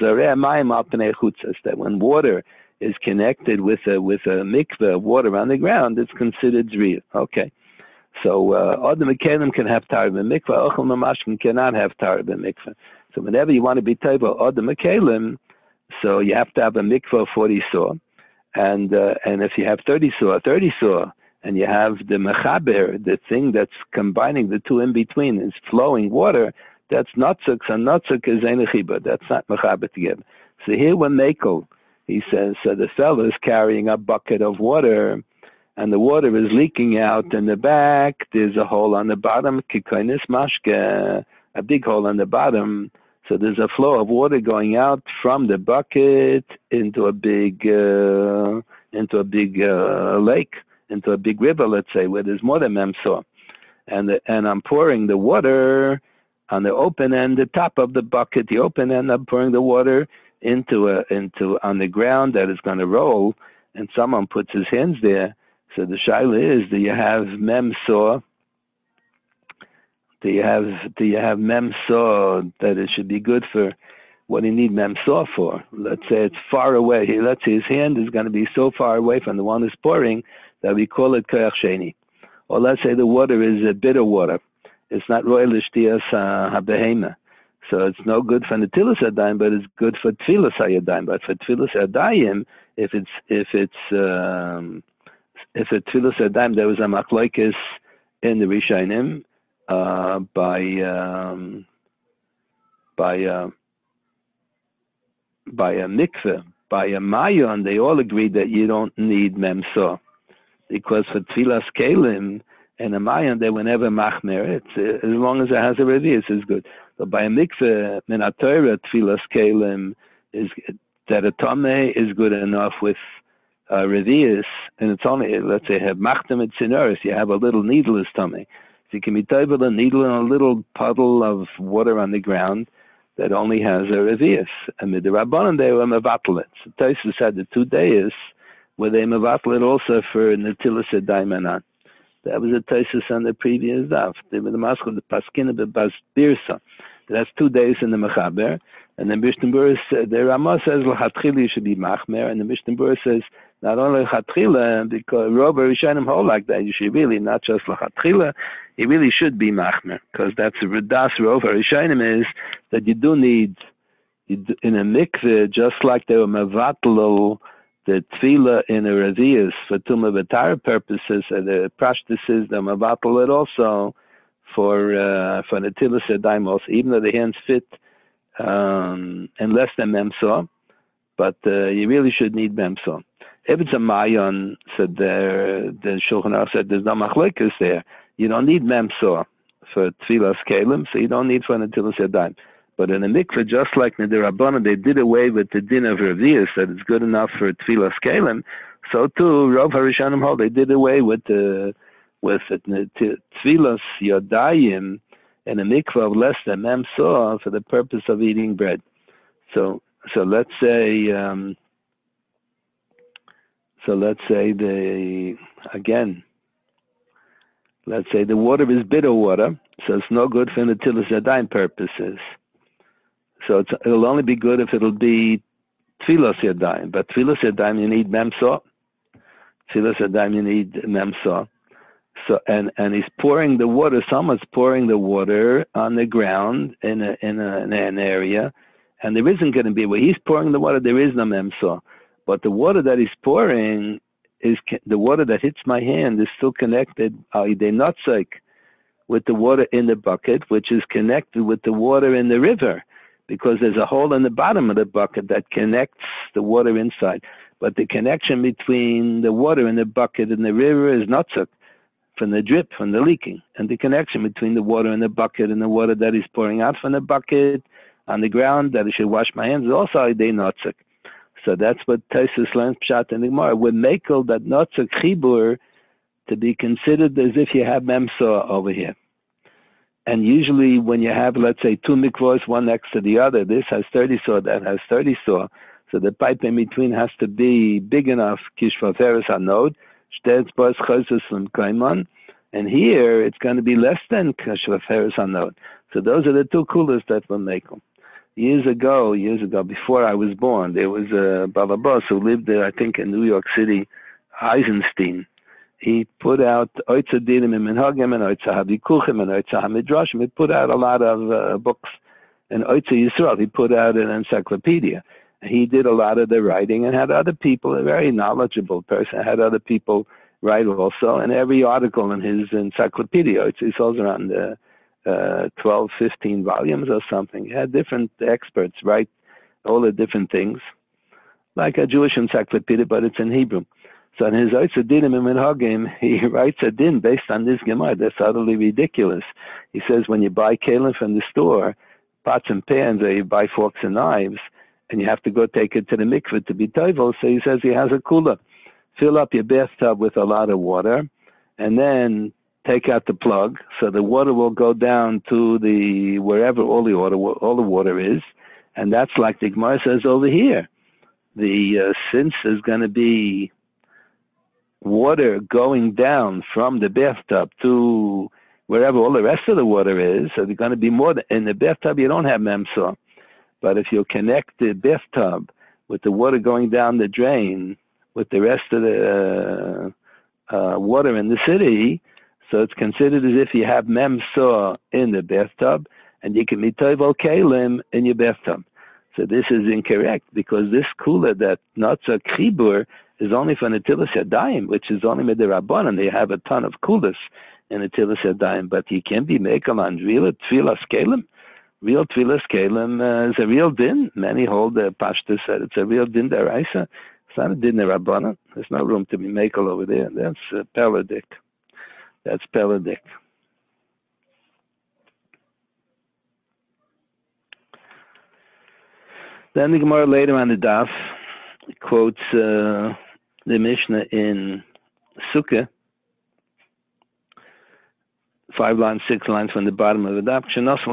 that when water is connected with a mikveh, water on the ground, it's considered zriya. Okay. So, Adam Mekalim can have Tarab and Mikvah, Ochel Mamashkin cannot have Tarab and Mikvah. So, whenever you want to be Taiva Adam Mekalim, so you have to have a Mikvah of 40 saw. And if you have 30 saw, and you have the Mechaber, the thing that's combining the two in between, is flowing water, that's Notzuk, and Notzuk is Enechiba, that's not Mechaber together. So here when Mekel, he says, so the fellow is carrying a bucket of water, and the water is leaking out in the back. There's a hole on the bottom, kikoinis mashke, a big hole on the bottom. So there's a flow of water going out from the bucket into a big lake, into a big river, let's say, where there's more than memsor. And I'm pouring the water on the open end, the top of the bucket, the open end. I'm pouring the water into on the ground that is going to roll. and someone puts his hands there, so the shaila is, do you have mem saw? Do you have mem saw that it should be good for? What do you need mem saw for? Let's say it's far away. Let's say his hand is going to be so far away from the one who's pouring that we call it koyach sheni. Or let's say the water is a bitter water. It's not royal shtiyas habehema. So it's no good for netilas yadayim, but it's good for tfilas hayadayim. But for tfilas yadayim, if it's a tfilas yadayim, there was a machlokes in the Rishonim by a mikveh, by a mayon. They all agreed that you don't need memsa, because for tfilas kelim and a mayon they were never machmer. It's as long as it has a revius is good. But by a mikveh, min haTorah, tfilas kelim is that a tameh is good enough with revius, and it's only, let's say, have machtem et sinoris. You have a little needleless tameh. So you can be table a needle in a little puddle of water on the ground that only has a revius. And with the Rabbanan, they were mevatlet. So Tosfos said the 2 days were they mevatlet also for netilas yadayim. That was a Tosfos on the previous daf. They were the maskal, the paskina bebas birsa. That's 2 days in the mechaber. And then Mishnah Berurah said, the Ramah says l'chatchila you should be machmer, and the Mishnah Berurah says not only l'chatchila, because Rov Rishonim hold like that. You should really not just l'chatchila. You really should be machmer, because that's the das Rov Rishonim is that you do need in a mikveh, just like they were mevatlel the tefillah in a revius for tumah v'tara purposes, and the prashtus is the mevatlel it also for netilas yadayim also, even though the hands fit and less than memsa, but you really should need memsa. If it's a mayon, said the Shulchan Aruch said there's no machlokes there. You don't need memsa for tfilas kelim, so you don't need for netilas yadayim. But in a mikveh, just like in the Rabbanan, they did away with the din of revius that it's good enough for tfilas kelim. So too, Rov Rishonim hold they did away with the tfilas yadayim and a mikvah of less than memsa for the purpose of eating bread. So let's say let's say the water is bitter water, so it's no good for netilas yadayim purposes. So it'll only be good if it'll be tfilas yadayim. But tfilas yadayim you need memsa. Tfilas yadayim you need memsa. So and he's pouring the water. Someone's pouring the water on the ground in an area, and there isn't going to be where he's pouring the water. There is no memsa, but the water that he's pouring is the water that hits my hand is still connected with the water in the bucket, which is connected with the water in the river, because there's a hole in the bottom of the bucket that connects the water inside. But the connection between the water in the bucket and the river is notzuk, from the drip, from the leaking. And the connection between the water in the bucket and the water that is pouring out from the bucket on the ground, that I should wash my hands, is also idei notzuk. So that's what Tosfos learns pshat in the Gemara. We're makel that notzuk chibur to be considered as if you have memsa over here. And usually when you have, let's say, 2 mikvahs, one next to the other, this has 30 saw, that has 30 saw, so the pipe in between has to be big enough, kishvaferes hanod, and here it's going to be less than kishvaferes hanod. So those are the 2 kulas that will make them. Years ago, before I was born, there was a balabas who lived there, I think in New York City, Eisenstein. He put out Oitza Dinim and Minhagim and Oitza Habikuchim and Oitza Hamidrashim. He put out a lot of books. And Oitza Yisrael, he put out an encyclopedia. He did a lot of the writing and had other people, a very knowledgeable person, had other people write also. And every article in his encyclopedia, he sells around 12, 15 volumes or something. He had different experts write all the different things, like a Jewish encyclopedia, but it's in Hebrew. So in his Oitza Dinim and Minhagim, he writes a din based on this Gemara. That's utterly ridiculous. He says when you buy kalim from the store, pots and pans, or you buy forks and knives, and you have to go take it to the mikveh to be tovel, so he says he has a kula. Fill up your bathtub with a lot of water, and then take out the plug, so the water will go down to the wherever all the water is, and that's like the Gemara says over here. The since there's going to be water going down from the bathtub to wherever all the rest of the water is, so there's going to be more. In the bathtub, you don't have memsa. But if you connect the bathtub with the water going down the drain with the rest of the water in the city, so it's considered as if you have memsa in the bathtub, and you can be toivel kalim in your bathtub. So this is incorrect, because this kula that notza chibur is only for Netilas Yadayim, which is only midirabban, and they have a ton of kulas in Netilas Yadayim, but you can be mekel on real tfilas kalim. Real tfilas kalim is a real din. Many hold the pashtus that it's a real din deraisa. It's not a din derabbanan. There's no room to be mekel over there. That's peladik. That's peladik. Then the Gemara later on the daf quotes the Mishnah in Sukkah, 5 lines, 6 lines from the bottom of the daf.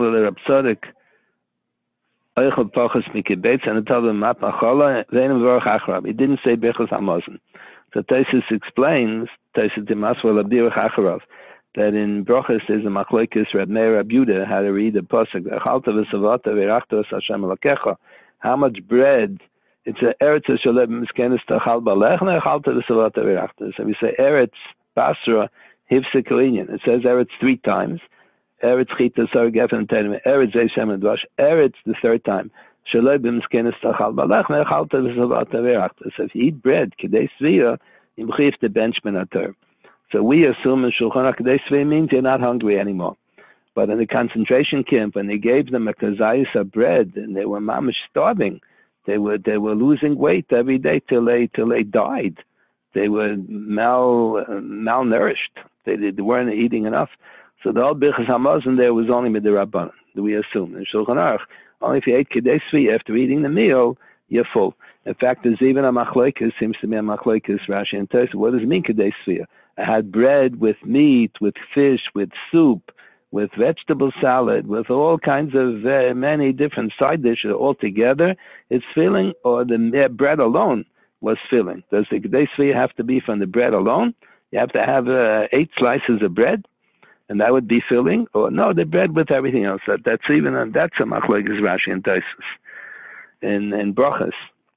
He didn't say Bechos Hamazon. So Taisus explains, Taisus Demaswal Abdirach Acharav, that in Brochus there's a Machlokes Reb Meir Reb Yehuda how to read the pasuk. How much bread? It's a Eretz Shaleb Miskenes Tachal Balechna Chalta V'Savata V'Rachta. So we say Eretz Basra Hivsek Linyan. It says Eretz 3 times. Eretz Chita Sar Gefen Tenim. Eretz Zeishem and Dvash. Eretz the 3rd time. Shaleb Miskenes Tachal Balechna Chalta V'Savata V'Rachta. So if you eat bread, Kedei Svia, you mchiv the benchman ater. So we assume in Shulchan Aruch Kedei Svia means you're not hungry anymore. But in the concentration camp, when they gave them a kazayis of bread, and they were mamish starving, they were losing weight every day till they died. They were malnourished. They weren't eating enough. So the old Birchas Hamazon there was only midirabbanan. Do we assume in Shulchan Aruch only if you ate kedei tzvi after eating the meal, you're full. In fact, there's even a machlokes, seems to me a machlokes Rashi and Tosfos. What does it mean kedei tzvi? I had bread with meat, with fish, with soup, with vegetable salad, with all kinds of many different side dishes all together, it's filling, or the bread alone was filling. Does the Kedei Tzvi have to be from the bread alone? You have to have 8 slices of bread, and that would be filling? Or no, the bread with everything else. That's a machlokes Rashi and Tosfos. In Brochus,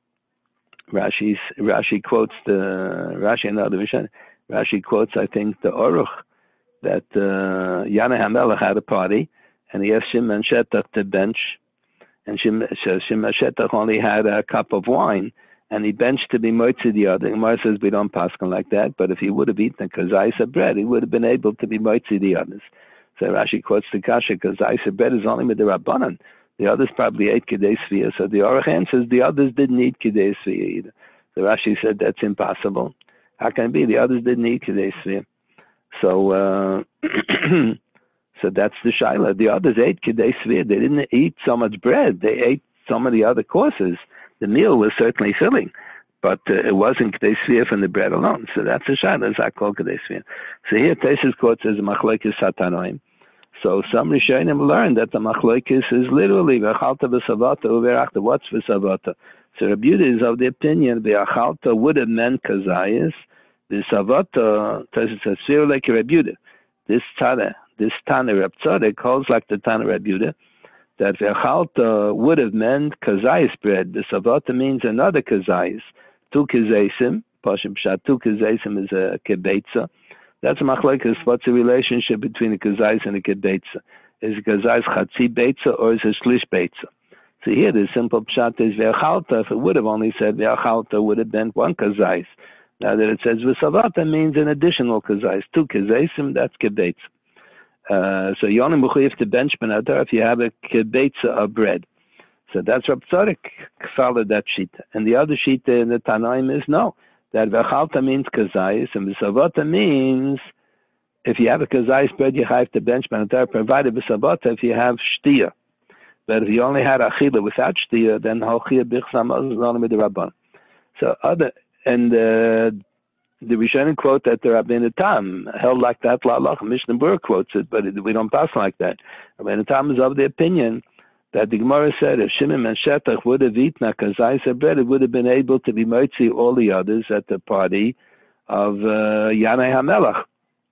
Rashi quotes Rashi and other Mishnah. Rashi quotes, I think, the Aruch, that Yana HaMelech had a party, and he asked Shimon Shetach to bench, and Shimon Shetach only had a cup of wine, and he benched to be moitzi the other. Gemara says we don't paskin like that, but if he would have eaten a kazayis of bread, he would have been able to be moitzi the others. So Rashi quotes the kasha, kazayis of bread is only with the rabbanan. The others probably ate kedei tzvi. So the Aruch answers the others didn't eat kedei tzvi either. So Rashi said that's impossible. How can it be? The others didn't eat kedei tzvi. So, so that's the shaila. The others ate kedei tzvi. They didn't eat so much bread. They ate some of the other courses. The meal was certainly filling, but it wasn't kedei tzvi from the bread alone. So that's the shaila. It's not called kedei tzvi. So here, Tosfos quotes as machlokes satanoim. So some Rishonim learned that the machlokes is literally v'achalta v'savata u'verachta. What's v'savata? So Rabbi Yehuda is of the opinion v'achalta would have meant kazayis. The Savata, Tosfos says, like Rabbi Yehuda. This Tana Reb Tzadok calls like the Tana Reb Yehuda, that V'achalta would have meant kazayis bread. The Savata means another kazayis. 2 kazaysim, Pashim Pshat, 2 kazaysim is a kibetza. That's a machlokes. What's the relationship between a kazayis and a kibetza? Is a kazayis chatzi betza or is it shlish betza? So here the simple Pshat is V'achalta. If it would have only said V'achalta, would have meant 1 kazayis. Now that it says v'savata means an additional kazayis. 2 kazaysim, that's kibetza. So you only mechuyev to benchman adar if you have a kibetza of bread. So that's Reb Tzadok followed that shita. And the other shita in the Tanaim is no. That v'chalta means kazayis, and v'savata means if you have a kazayis bread, you have to benchman adar, provided v'savata if you have shtia. But if you only had achila without shtia, then hochia b'chsamaz is only with the rabban. So and the Rishonim quote that the Rabbeinu Tam held like that. Mishnah Berurah quotes it, but we don't pass like that. Rabbeinu Tam is of the opinion that the Gemara said if Shimon and Shetach would have eaten a kazayis bread, it would have been able to be motzi all the others at the party of Yanai HaMelech.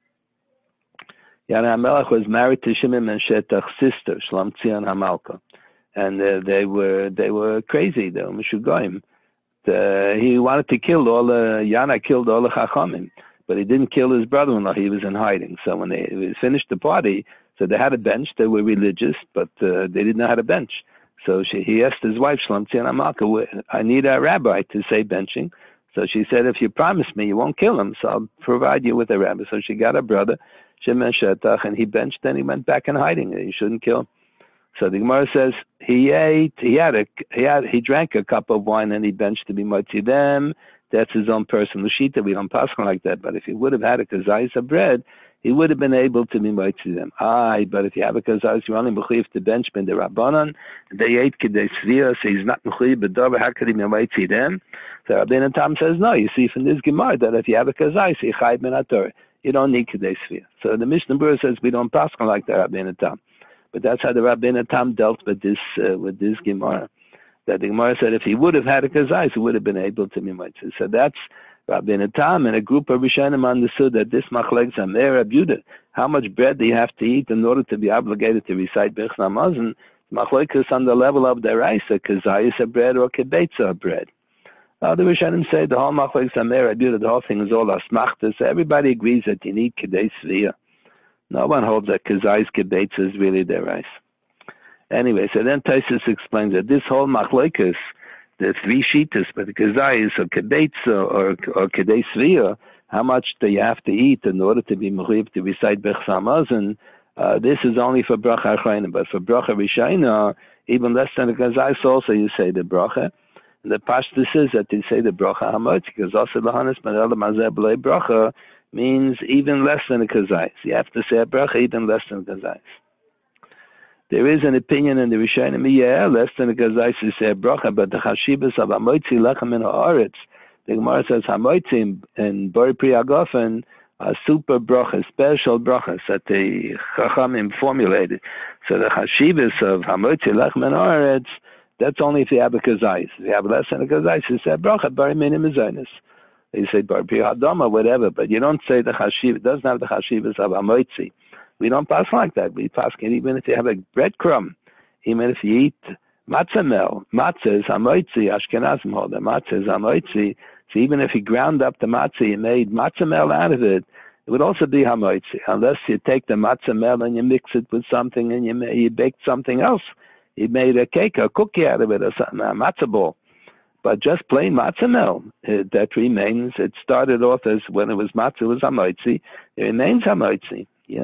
Yanai HaMelech was married to Shimon ben Shetach's sister, Shlam Tzion HaMalka. And they were crazy, they were Meshugoyim. He wanted to kill Yanai killed all the Chachamim, but he didn't kill his brother-in-law. He was in hiding. So when they finished the party, so they had a bench. They were religious, but they didn't know how to bench. So he asked his wife, Shlam Tzion HaMalka, I need a rabbi to say benching. So she said, if you promise me you won't kill him, so I'll provide you with a rabbi. So she got her brother, Shimon Shetach, and he benched, and he went back in hiding. You shouldn't kill him. So the Gemara says he drank a cup of wine and he benched to be motzi them. That's his own personal shita. We don't pass on like that. But if he would have had a kazayis of bread, he would have been able to be motzi them. But if you have a kazayis, you're only mechuyev to bench ben the rabbanon. They ate kedei tzviyah, so he's not mechuyev b'davar. How could he be motzi them? So Rabbeinu Tam says no. You see from this Gemara that if you have a kazayis, you chayv ben haTorah. You don't need kedei tzviyah. So the Mishnah Berurah says we don't pass on like that, Rabbeinu Tam. But that's how the Rabbeinu Tam dealt with this Gemara. That the Gemara said if he would have had a kazayis, he would have been able to be mitzvah. So that's Rabbeinu Tam, and a group of Rishonim understood that this machlek zamer abuda. How much bread do you have to eat in order to be obligated to recite Birchas Hamazon? Machlek is on the level of the raisa, kazayis of bread or kibetza of bread. The Rishonim say the whole machlek zamer abuda, the whole thing is all asmachta. So everybody agrees that you need kedei tzviyah. No one holds that kazayis kibetza is really their rice. Anyway, so then Taisus explains that this whole machlokes, the three shitas, but the kazayis or kibetza or kedei tzviyah, how much do you have to eat in order to be mechuyev to recite Birchas Hamazon? This is only for bracha achronim, but for bracha rishayna, even less than the kazayis also you say the bracha. And the pashtus is that you say the bracha hamotzi, because also lahanis manel mazeh b'lei bracha means even less than a kazayis. You have to say a bracha even less than a kazayis. There is an opinion in the Rishonim, less than a kazayis to say a bracha, but the chashivas of hamotzi lechem in haaretz, the Gemara says hamotzi in Bori Pri Hagafen are super brachas, special brachas that the chachamim formulated. So the chashivas of hamotzi lechem in haaretz, that's only if you have a kazayis. If you have less than a kazayis, you say a bracha, bari minim mizonis. You say Bar Pri Hadama, whatever, but you don't say the chashiv. It doesn't have the chashivas of hamotzi. We don't pass like that. We pass even if you have a breadcrumb, even if you eat matzah mel. Matzah is hamotzi. Ashkenazim hold that matzah is hamotzi. So even if you ground up the matzah, you made matzah mel out of it, it would also be hamotzi. Unless you take the matzah mel and you mix it with something and you baked something else. You made a cake, a cookie out of it, or something, a matzah ball. But just plain matzah mel, that remains. It started off as when it was matzah, it was hamotzi. It remains hamotzi. Yeah.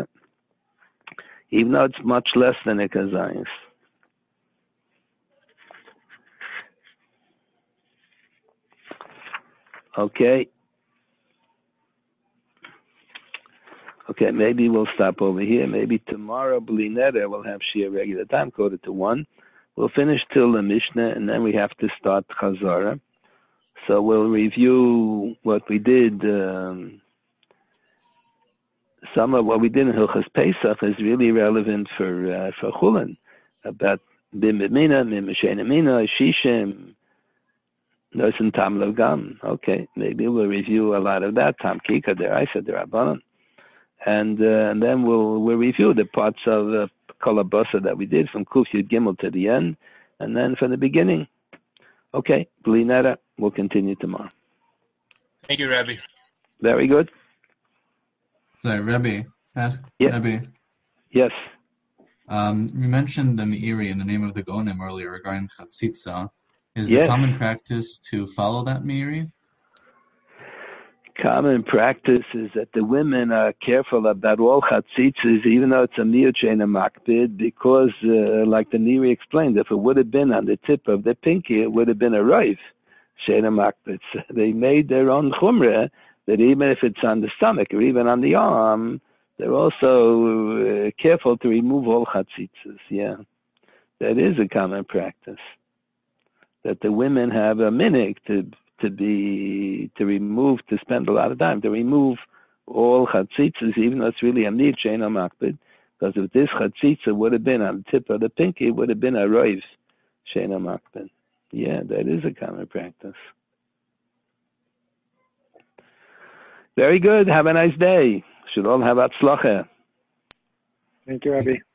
Even though it's much less than a kazayis. Okay. Okay, maybe we'll stop over here. Maybe tomorrow, B'li Neder, we'll have Shia regular time, quarter to 1. We'll finish till the Mishnah, and then we have to start Chazara. So we'll review what we did. Some of what we did in Hilchas Pesach is really relevant for Chulin, about Bim B'mina, Mim M'Shein Mina, Shishim, Nosen Tam Logam. Okay, maybe we'll review a lot of that. Tam Kika, Deraisa, Derabanan. And then we'll review the parts of Kolabasa that we did from Kuf Yud Gimel to the end, and then from the beginning. Okay, B'li Neder, we'll continue tomorrow. Thank you, Rabbi. Very good. Sorry, Rabbi. Yeah. Rabbi. Yes. You mentioned the Meiri in the name of the Gonim earlier regarding Chatzitza. Is the common practice to follow that Meiri? Common practice is that the women are careful about all chatzitzas, even though it's a miyuchein makbid, because, like the Meiri explained, if it would have been on the tip of the pinky, it would have been a roiv, shein makbid. So they made their own chumrah that even if it's on the stomach or even on the arm, they're also careful to remove all chatzitzas. Yeah, that is a common practice. That the women have a minhag to spend a lot of time to remove all chatzitzas, even though it's really a mir shein makbid, because if this chatzitza would have been on the tip of the pinky, it would have been a roiv shein makbid. Yeah, that is a common practice. Very good. Have a nice day. Should all have atzlacha. Thank you, Rabbi.